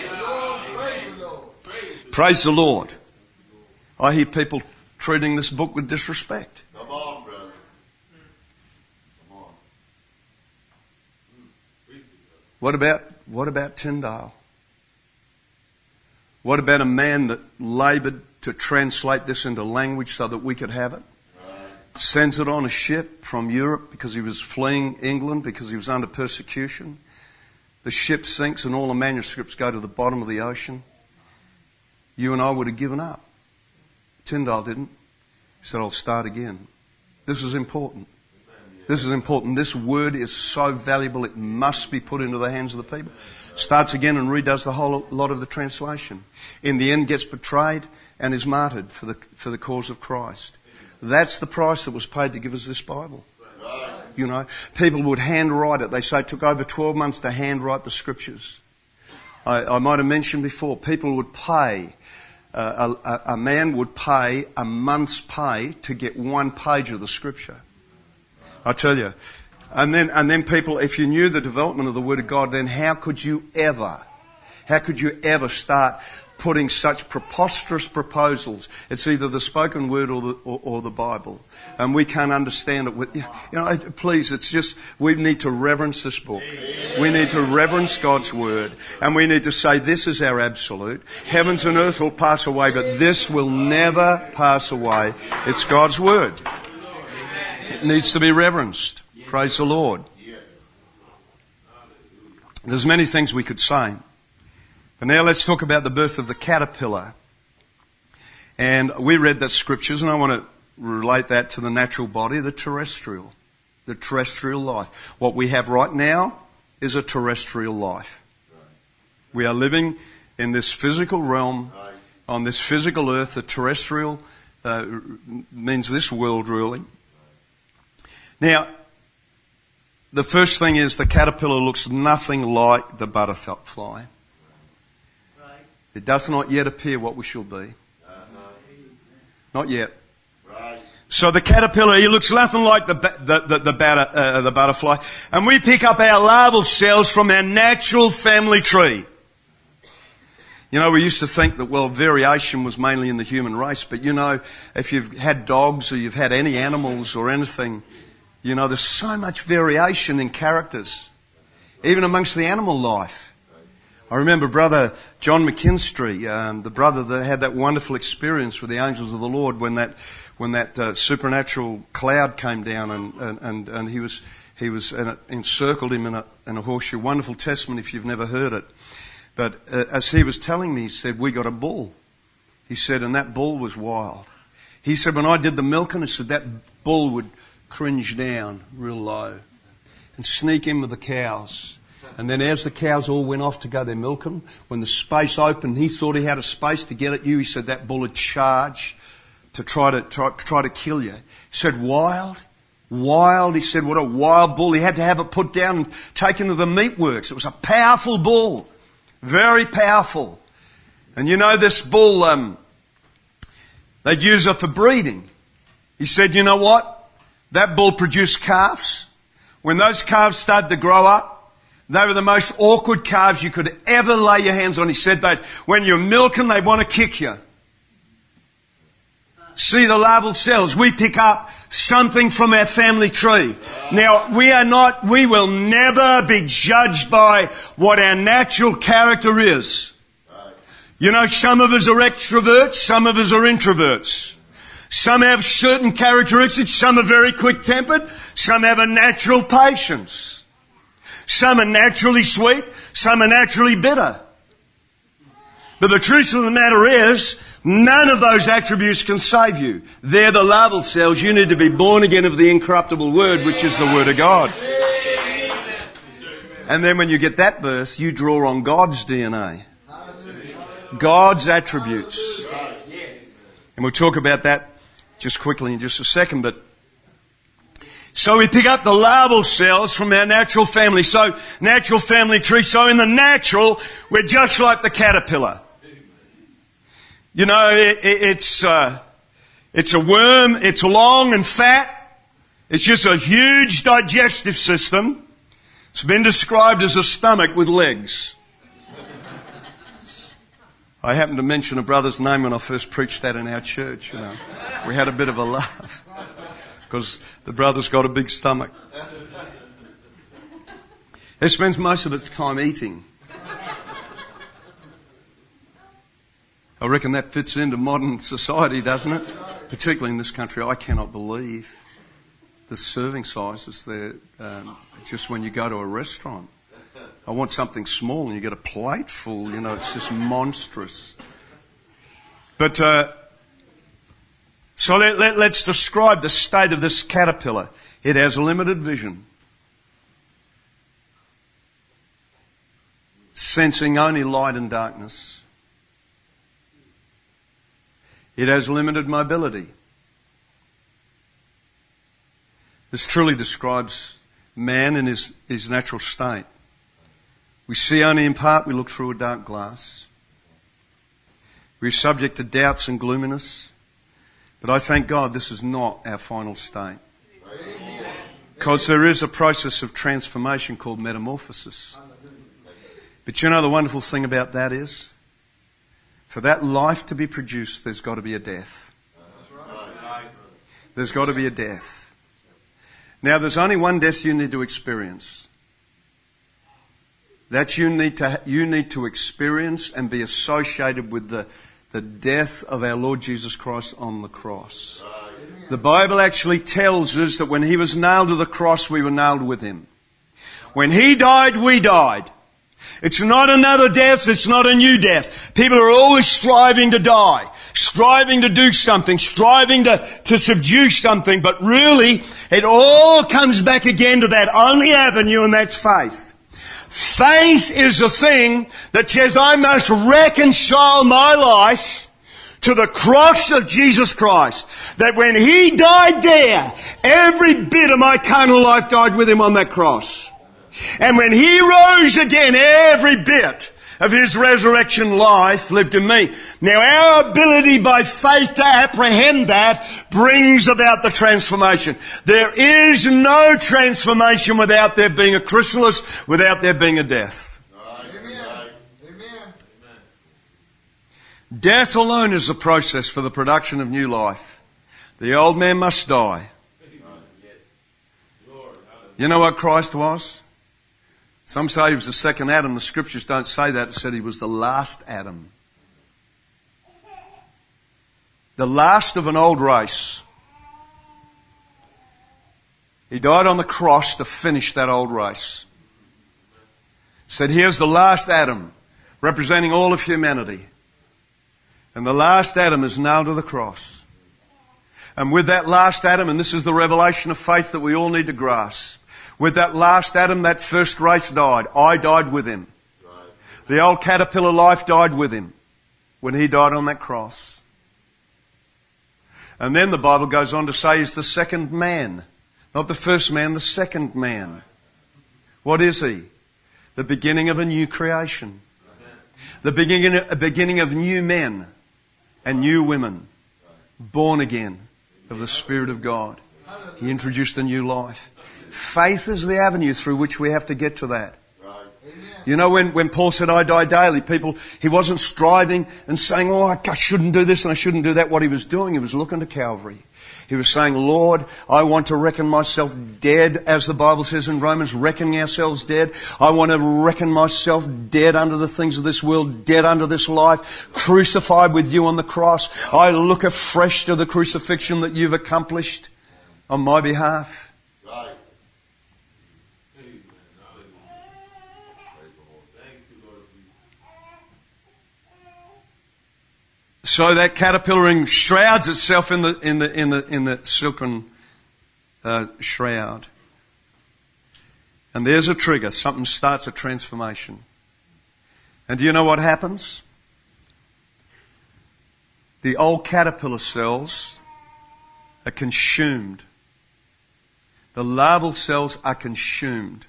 Praise the Lord. I hear people treating this book with disrespect. Come on, brother. Come on. What about, what about Tyndale? What about a man that laboured to translate this into language so that we could have it? Right. Sends it on a ship from Europe because he was fleeing England, because he was under persecution. The ship sinks and all the manuscripts go to the bottom of the ocean. You and I would have given up. Tyndale didn't. He said, I'll start again. This is important. This is important. This word is so valuable, it must be put into the hands of the people. Starts again and redoes the whole lot of the translation. In the end gets betrayed and is martyred for the, for the cause of Christ. That's the price that was paid to give us this Bible. You know, people would handwrite it. They say it took over twelve months to handwrite the scriptures. I, I might have mentioned before, people would pay Uh, a, a man would pay a month's pay to get one page of the scripture. I tell you. And then, and then people, if you knew the development of the Word of God, then how could you ever, how could you ever start putting such preposterous proposals. It's either the spoken word or the, or, or the Bible. And we can't understand it. With, you know, please, it's just, we need to reverence this book. We need to reverence God's word. And we need to say, this is our absolute. Heavens and earth will pass away, but this will never pass away. It's God's word. It needs to be reverenced. Praise the Lord. There's many things we could say. But now let's talk about the birth of the caterpillar. And we read the scriptures, and I want to relate that to the natural body, the terrestrial. The terrestrial life. What we have right now is a terrestrial life. We are living in this physical realm, on this physical earth. The terrestrial uh, means this world ruling. Now, the first thing is the caterpillar looks nothing like the butterfly. It does not yet appear what we shall be. Not yet. So the caterpillar, he looks nothing like the the the, the, batter, uh, the butterfly. And we pick up our larval cells from our natural family tree. You know, we used to think that, well, variation was mainly in the human race. But, you know, if you've had dogs or you've had any animals or anything, you know, there's so much variation in characters, even amongst the animal life. I remember Brother John McKinstry, um, the brother that had that wonderful experience with the angels of the Lord when that when that uh, supernatural cloud came down and and, and, and he was he was and it encircled him in a in a horseshoe. Wonderful testimony if you've never heard it. But uh, as he was telling me, he said, we got a bull. He said, and that bull was wild. He said, when I did the milking, he said that bull would cringe down real low and sneak in with the cows. And then as the cows all went off to go their milking, when the space opened, he thought he had a space to get at you. He said that bull would charge to try to try, try to kill you. He said, wild? Wild? He said, what a wild bull. He had to have it put down and taken to the meatworks. It was a powerful bull. Very powerful. And you know this bull, um, they'd use it for breeding. He said, you know what? That bull produced calves. When those calves started to grow up, they were the most awkward calves you could ever lay your hands on. He said that when you're milking, they want to kick you. See the larval cells. We pick up something from our family tree. Now, we are not, we will never be judged by what our natural character is. You know, some of us are extroverts, some of us are introverts. Some have certain characteristics, some are very quick-tempered, some have a natural patience. Some are naturally sweet, some are naturally bitter. But the truth of the matter is, none of those attributes can save you. They're the larval cells. You need to be born again of the incorruptible Word, which is the Word of God. And then when you get that birth, you draw on God's D N A. God's attributes. And we'll talk about that just quickly in just a second, but so we pick up the larval cells from our natural family. So, natural family tree. So in the natural, we're just like the caterpillar. You know, it, it, it's, uh, it's a worm. It's long and fat. It's just a huge digestive system. It's been described as a stomach with legs. I happened to mention a brother's name when I first preached that in our church. You know, we had a bit of a laugh because the brother's got a big stomach. He spends most of its time eating. I reckon that fits into modern society, doesn't it? Particularly in this country. I cannot believe the serving sizes there. Um, just when you go to a restaurant. I want something small and you get a plate full, you know, it's just monstrous. But, uh, so let, let, let's describe the state of this caterpillar. It has limited vision. Sensing only light and darkness. It has limited mobility. This truly describes man in his, his natural state. We see only in part, we look through a dark glass. We're subject to doubts and gloominess. But I thank God this is not our final state. Because there is a process of transformation called metamorphosis. But you know the wonderful thing about that is? For that life to be produced, there's got to be a death. There's got to be a death. Now, there's only one death you need to experience. That you need to, you need to experience and be associated with the, the death of our Lord Jesus Christ on the cross. The Bible actually tells us that when He was nailed to the cross, we were nailed with Him. When He died, we died. It's not another death, it's not a new death. People are always striving to die, striving to do something, striving to, to subdue something, but really, it all comes back again to that only avenue, and that's faith. Faith is the thing that says I must reconcile my life to the cross of Jesus Christ. That when He died there, every bit of my carnal life died with Him on that cross. And when He rose again, every bit of His resurrection life lived in me. Now our ability by faith to apprehend that brings about the transformation. There is no transformation without there being a chrysalis, without there being a death. Amen. Amen. Death alone is the process for the production of new life. The old man must die. You know what Christ was? Some say He was the second Adam. The Scriptures don't say that. It said He was the last Adam. The last of an old race. He died on the cross to finish that old race. Said, here's the last Adam, representing all of humanity. And the last Adam is nailed to the cross. And with that last Adam, and this is the revelation of faith that we all need to grasp, with that last Adam, that first race died. I died with him. The old caterpillar life died with him when he died on that cross. And then the Bible goes on to say he's the second man. Not the first man, the second man. What is he? The beginning of a new creation. The beginning, a beginning of new men and new women. Born again of the Spirit of God. He introduced a new life. Faith is the avenue through which we have to get to that. Right. You know, when, when Paul said, I die daily, people, he wasn't striving and saying, oh, I shouldn't do this and I shouldn't do that. What he was doing, he was looking to Calvary. He was saying, Lord, I want to reckon myself dead, as the Bible says in Romans, reckoning ourselves dead. I want to reckon myself dead under the things of this world, dead under this life, crucified with you on the cross. I look afresh to the crucifixion that you've accomplished on my behalf. Right. So that caterpillar shrouds itself in the in the in the in the silken uh, shroud, and there's a trigger. Something starts a transformation. And do you know what happens? The old caterpillar cells are consumed. The larval cells are consumed.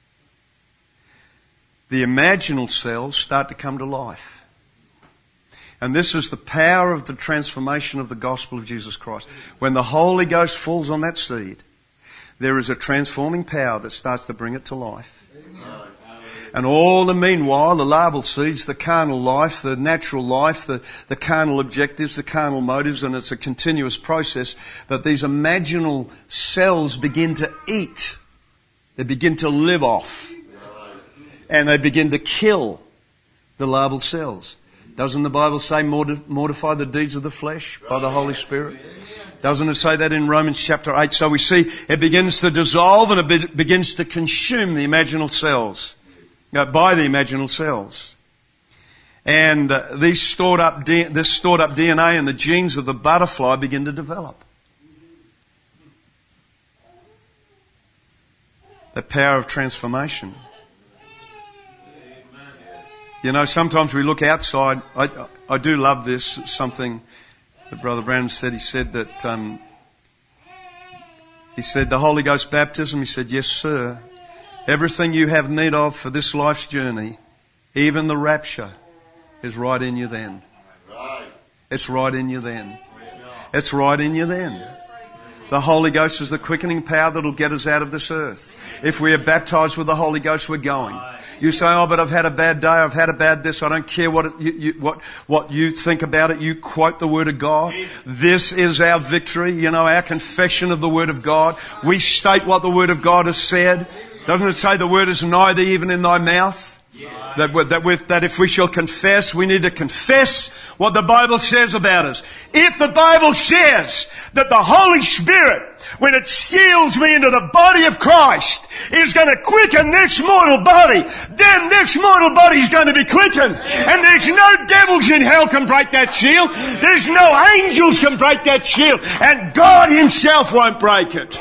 The imaginal cells start to come to life. And this is the power of the transformation of the gospel of Jesus Christ. When the Holy Ghost falls on that seed, there is a transforming power that starts to bring it to life. Amen. And all the meanwhile, the larval seeds, the carnal life, the natural life, the, the carnal objectives, the carnal motives, and it's a continuous process. But these imaginal cells begin to eat. They begin to live off. And they begin to kill the larval cells. Doesn't the Bible say mortify the deeds of the flesh by the Holy Spirit? Doesn't it say that in Romans chapter eight? So we see it begins to dissolve and it begins to consume the imaginal cells, uh, by the imaginal cells. And uh, these stored up, D- this stored up D N A and the genes of the butterfly begin to develop. The power of transformation. You know, sometimes we look outside. I, I do love this. It's something that Brother Branham said. He said that, um, he said the Holy Ghost baptism, he said, yes, sir. Everything you have need of for this life's journey, even the rapture, is right in you then. Right. It's right in you then. It's right in you then. The Holy Ghost is the quickening power that will get us out of this earth. If we are baptized with the Holy Ghost, we're going. You say, oh, but I've had a bad day, I've had a bad this, I don't care what, it, you, you, what, what you think about it. You quote the Word of God. This is our victory, you know, our confession of the Word of God. We state what the Word of God has said. Doesn't it say the Word is nigh thee, even in thy mouth? That, we, that, we, that if we shall confess, we need to confess what the Bible says about us. If the Bible says that the Holy Spirit, when it seals me into the body of Christ, is going to quicken this mortal body, then this mortal body is going to be quickened. And there's no devils in hell can break that seal. There's no angels can break that seal. And God Himself won't break it.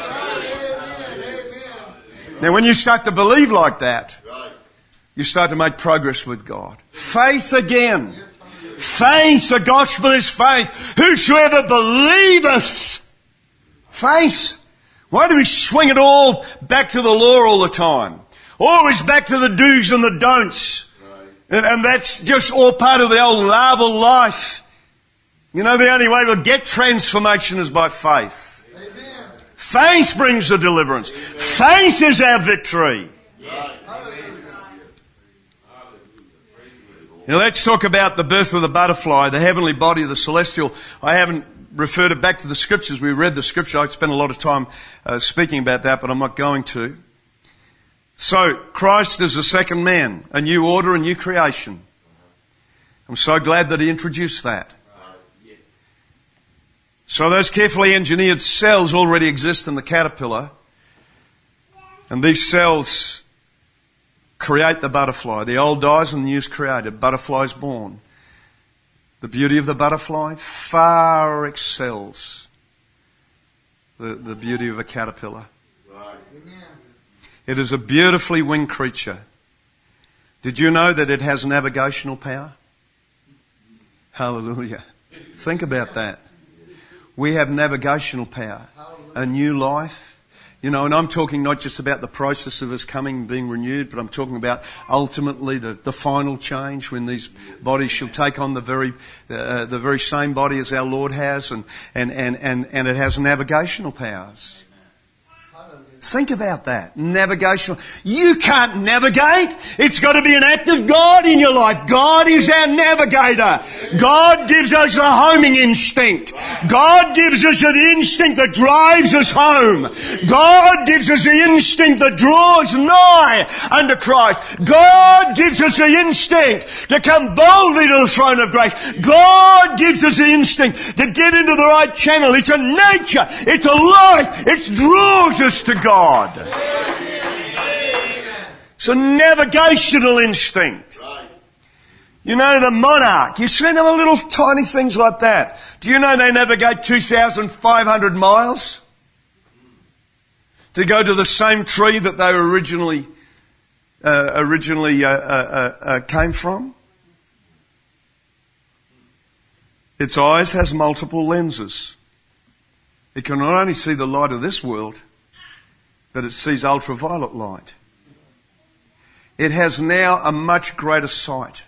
Now when you start to believe like that, you start to make progress with God. Faith again. Faith, the gospel is faith. Whosoever believeth. Faith. Why do we swing it all back to the law all the time? Always back to the do's and the don'ts. And, and that's just all part of the old larval life. You know, the only way we'll get transformation is by faith. Amen. Faith brings the deliverance. Faith is our victory. Right. Now let's talk about the birth of the butterfly, the heavenly body, the celestial. I haven't referred it back to the scriptures. We read the scripture. I spent a lot of time uh, speaking about that, but I'm not going to. So Christ is the second man, a new order, a new creation. I'm so glad that He introduced that. So those carefully engineered cells already exist in the caterpillar, and these cells create the butterfly. The old dies and the new is created. Butterfly is born. The beauty of the butterfly far excels the, the beauty of a caterpillar. Right. It is a beautifully winged creature. Did you know that it has navigational power? Hallelujah. Think about that. We have navigational power. A new life. You know, and I'm talking not just about the process of us coming and being renewed, but I'm talking about ultimately the, the final change when these bodies shall take on the very uh, the very same body as our Lord has, and, and, and, and, and it has navigational powers. Think about that. Navigational. You can't navigate. It's got to be an act of God in your life. God is our navigator. God gives us a homing instinct. God gives us the instinct that drives us home. God gives us the instinct that draws nigh unto Christ. God gives us the instinct to come boldly to the throne of grace. God gives us the instinct to get into the right channel. It's a nature. It's a life. It draws us to God. God. It's a navigational instinct. You know, the monarch, you see them little tiny things like that. Do you know they navigate two thousand five hundred miles to go to the same tree that they originally uh, originally uh, uh, uh, came from? Its eyes has multiple lenses. It can not only see the light of this world, but it sees ultraviolet light. It has now a much greater sight.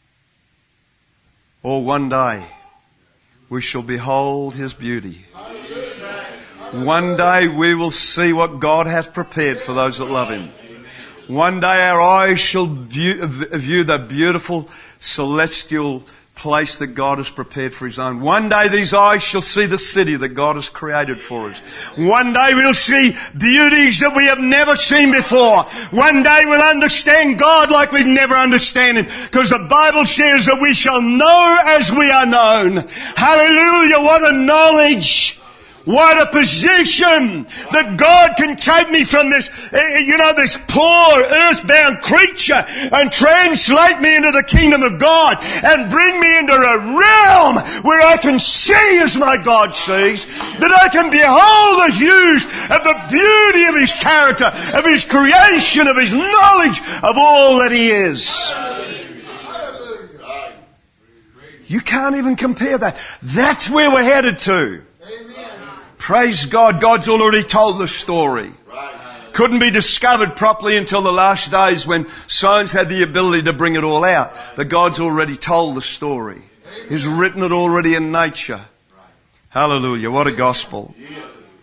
Or one day we shall behold His beauty. One day we will see what God hath prepared for those that love Him. One day our eyes shall view, view the beautiful celestial place that God has prepared for His own. One day these eyes shall see the city that God has created for us. One day we'll see beauties that we have never seen before. One day we'll understand God like we've never understood Him. Because the Bible says that we shall know as we are known. Hallelujah, what a knowledge! What a position that God can take me from this, you know, this poor earthbound creature and translate me into the kingdom of God and bring me into a realm where I can see as my God sees, that I can behold the hues of the beauty of His character, of His creation, of His knowledge, of all that He is. You can't even compare that. That's where we're headed to. Praise God, God's already told the story. Couldn't be discovered properly until the last days when science had the ability to bring it all out. But God's already told the story. He's written it already in nature. Hallelujah, what a gospel.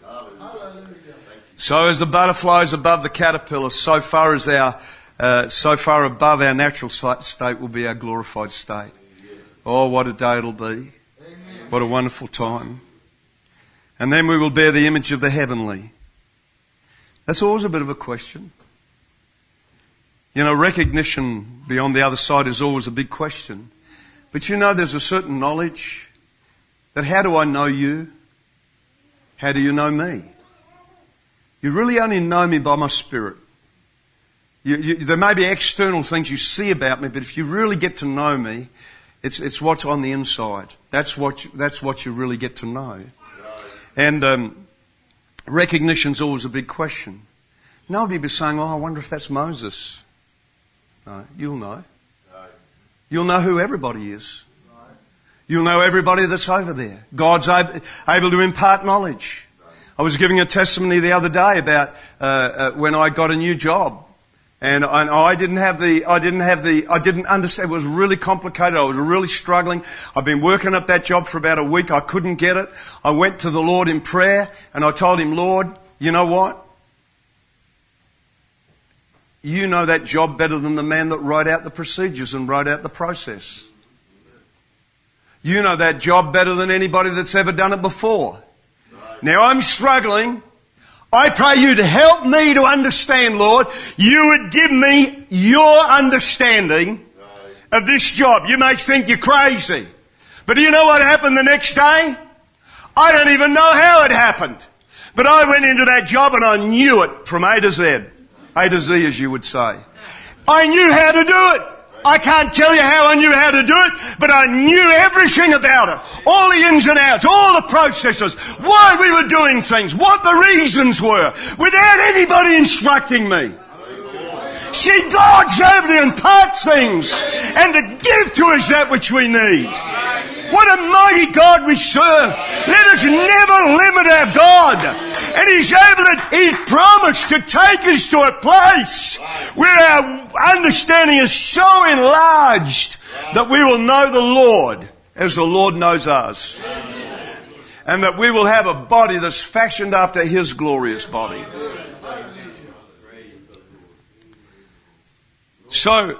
So as the butterfly is above the caterpillar, so far as our, uh, so far above our natural state will be our glorified state. Oh, what a day it'll be. What a wonderful time. And then we will bear the image of the heavenly. That's always a bit of a question. You know, recognition beyond the other side is always a big question. But you know, there's a certain knowledge that how do I know you? How do you know me? You really only know me by my spirit. You, you, there may be external things you see about me, but if you really get to know me, it's, it's what's on the inside. That's what you, that's what you really get to know. And um, recognition's always a big question. Nobody will be saying, oh, I wonder if that's Moses. No, you'll know. You'll know who everybody is. You'll know everybody that's over there. God's able, able to impart knowledge. I was giving a testimony the other day about uh, uh, when I got a new job. And I, I didn't have the, I didn't have the, I didn't understand. It was really complicated. I was really struggling. I've been working up that job for about a week. I couldn't get it. I went to the Lord in prayer and I told Him, Lord, you know what? You know that job better than the man that wrote out the procedures and wrote out the process. You know that job better than anybody that's ever done it before. Now I'm struggling. I pray you to help me to understand, Lord. You would give me your understanding of this job. You may think you're crazy. But do you know what happened the next day? I don't even know how it happened. But I went into that job and I knew it from A to Z. A to Z, as you would say. I knew how to do it. I can't tell you how I knew how to do it, but I knew everything about it. All the ins and outs, all the processes, why we were doing things, what the reasons were, without anybody instructing me. See, God's able to impart things and to give to us that which we need. What a mighty God we serve. Let us never limit our God. And He's able to, He's promised to take us to a place where our understanding is so enlarged that we will know the Lord as the Lord knows us. And that we will have a body that's fashioned after His glorious body. So,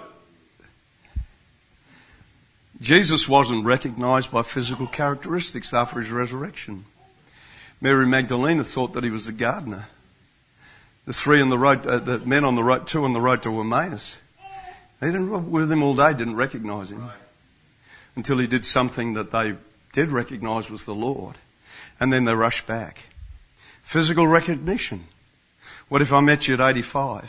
Jesus wasn't recognized by physical characteristics after His resurrection. Mary Magdalena thought that He was the gardener. The three on the road, uh, the men on the road, two on the road to Emmaus, they didn't with Him all day, didn't recognize Him until He did something that they did recognize was the Lord, and then they rushed back. Physical recognition. What if I met you at eighty-five?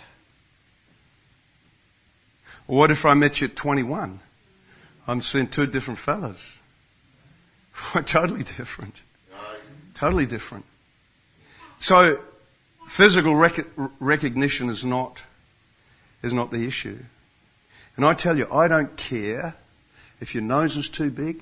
Or what if I met you at twenty-one? I'm seeing two different fellas. Totally different. Totally different. So, physical rec- recognition is not, is not the issue. And I tell you, I don't care if your nose is too big.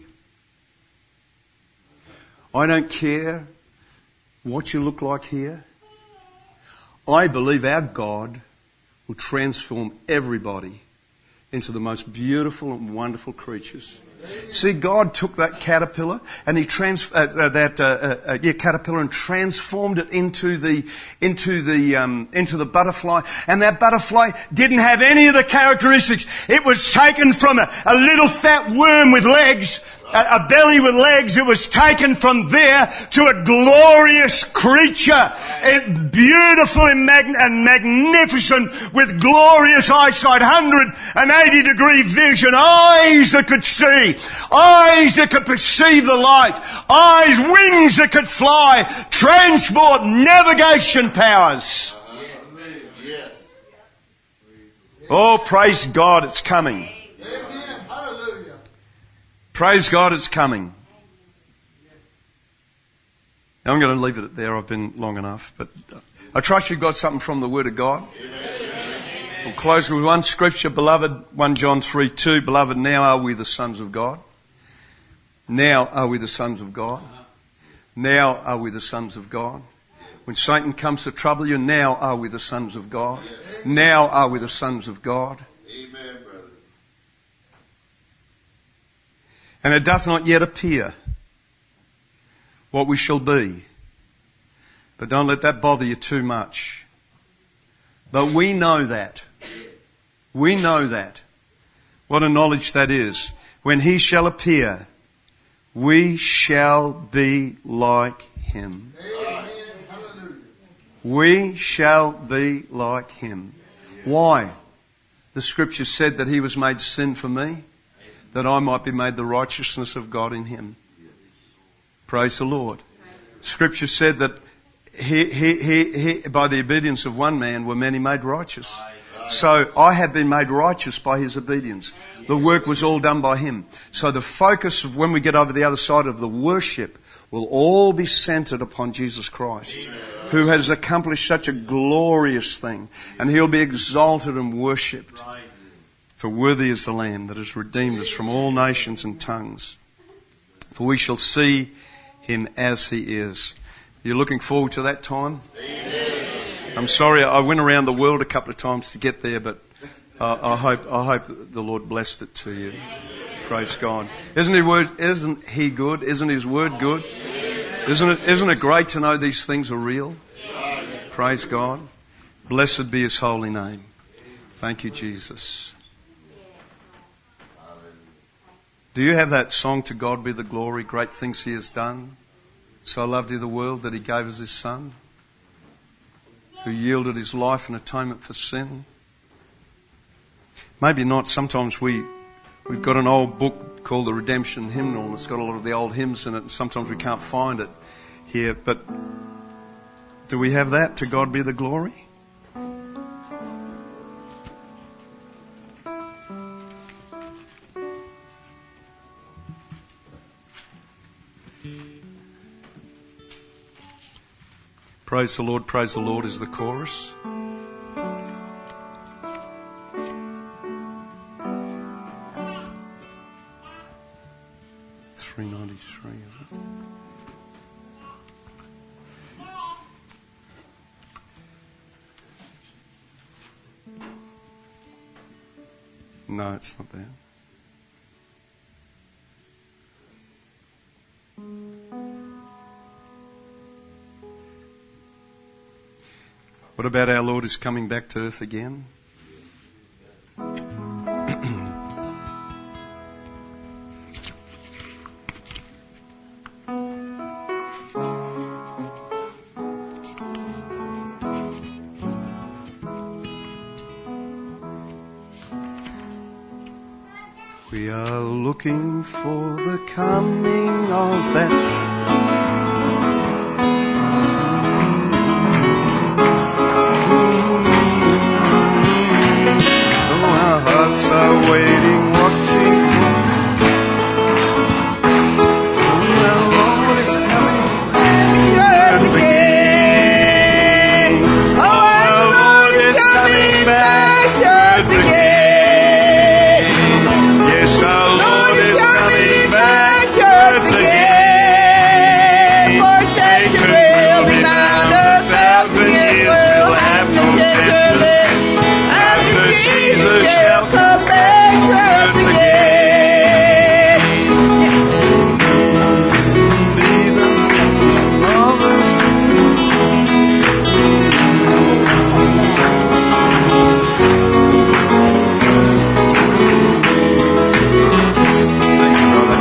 I don't care what you look like here. I believe our God will transform everybody into the most beautiful and wonderful creatures. See, God took that caterpillar and He trans uh, uh, that uh, uh, yeah caterpillar and transformed it into the into the um, into the butterfly. And that butterfly didn't have any of the characteristics. It was taken from a, a little fat worm with legs, a, a belly with legs. It was taken from there to a glorious creature, it, beautiful and, mag- and magnificent, with glorious eyesight, one hundred eighty degree vision, eyes that could see. Eyes that could perceive the light. Eyes, wings that could fly. Transport, navigation powers. Yes. Oh, praise God, it's coming. Amen. Hallelujah. Praise God, it's coming. Now, I'm going to leave it there. I've been long enough. But I trust you've got something from the Word of God. Amen. We'll close with one scripture, beloved, First John three two. Beloved, now are we the sons of God? Now are we the sons of God? Now are we the sons of God? When Satan comes to trouble you, now are we the sons of God? Now are we the sons of God? Amen, brother. And it doth not yet appear what we shall be. But don't let that bother you too much. But we know that. We know that. What a knowledge that is. When he shall appear, we shall be like him. We shall be like him. Why? The scripture said that he was made sin for me, that I might be made the righteousness of God in him. Praise the Lord. Scripture said that he, he, he, he, by the obedience of one man were many made righteous. So I have been made righteous by his obedience. The work was all done by him. So the focus of when we get over the other side of the worship will all be centered upon Jesus Christ, who has accomplished such a glorious thing. And he'll be exalted and worshipped. For worthy is the Lamb that has redeemed us from all nations and tongues. For we shall see him as he is. You're looking forward to that time? I'm sorry, I went around the world a couple of times to get there, but uh, I hope I hope that the Lord blessed it to you. Praise God. Isn't He word? Isn't He good? Isn't His word good? Isn't it? Isn't it great to know these things are real? Praise God. Blessed be His holy name. Thank you, Jesus. Do you have that song, "To God be the glory, great things He has done? So loved He the world that He gave us His Son, who yielded His life in atonement for sin"? Maybe not. Sometimes we, we've got an old book called the Redemption Hymnal, and it's got a lot of the old hymns in it, and sometimes we can't find it here. But do we have that? "To God be the glory"? Praise the Lord, praise the Lord is the chorus. three ninety-three, is it? No, it's not there. What about our Lord is coming back to earth again? We are looking for the coming of that are waiting, watching for the Lord is coming back again. Oh, our Lord is coming back to earth again. Yes, our Lord is coming back to earth again. For Satan will be bound a thousand years, will have no temper. After Jesus shall come back to earth again. Be the Father. Thank you, brother.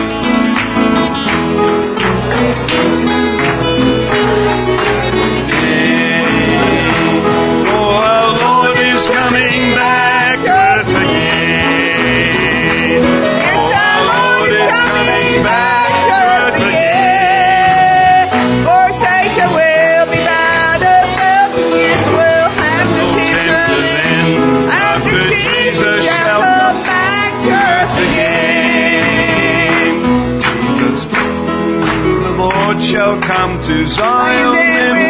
Oh, our Lord is coming back to earth again. Yes, our Lord is coming back to earth again. For Satan will be bound a thousand years, will have no temper then. After Jesus shall come back to earth again. Jesus, the Lord shall come to Zion.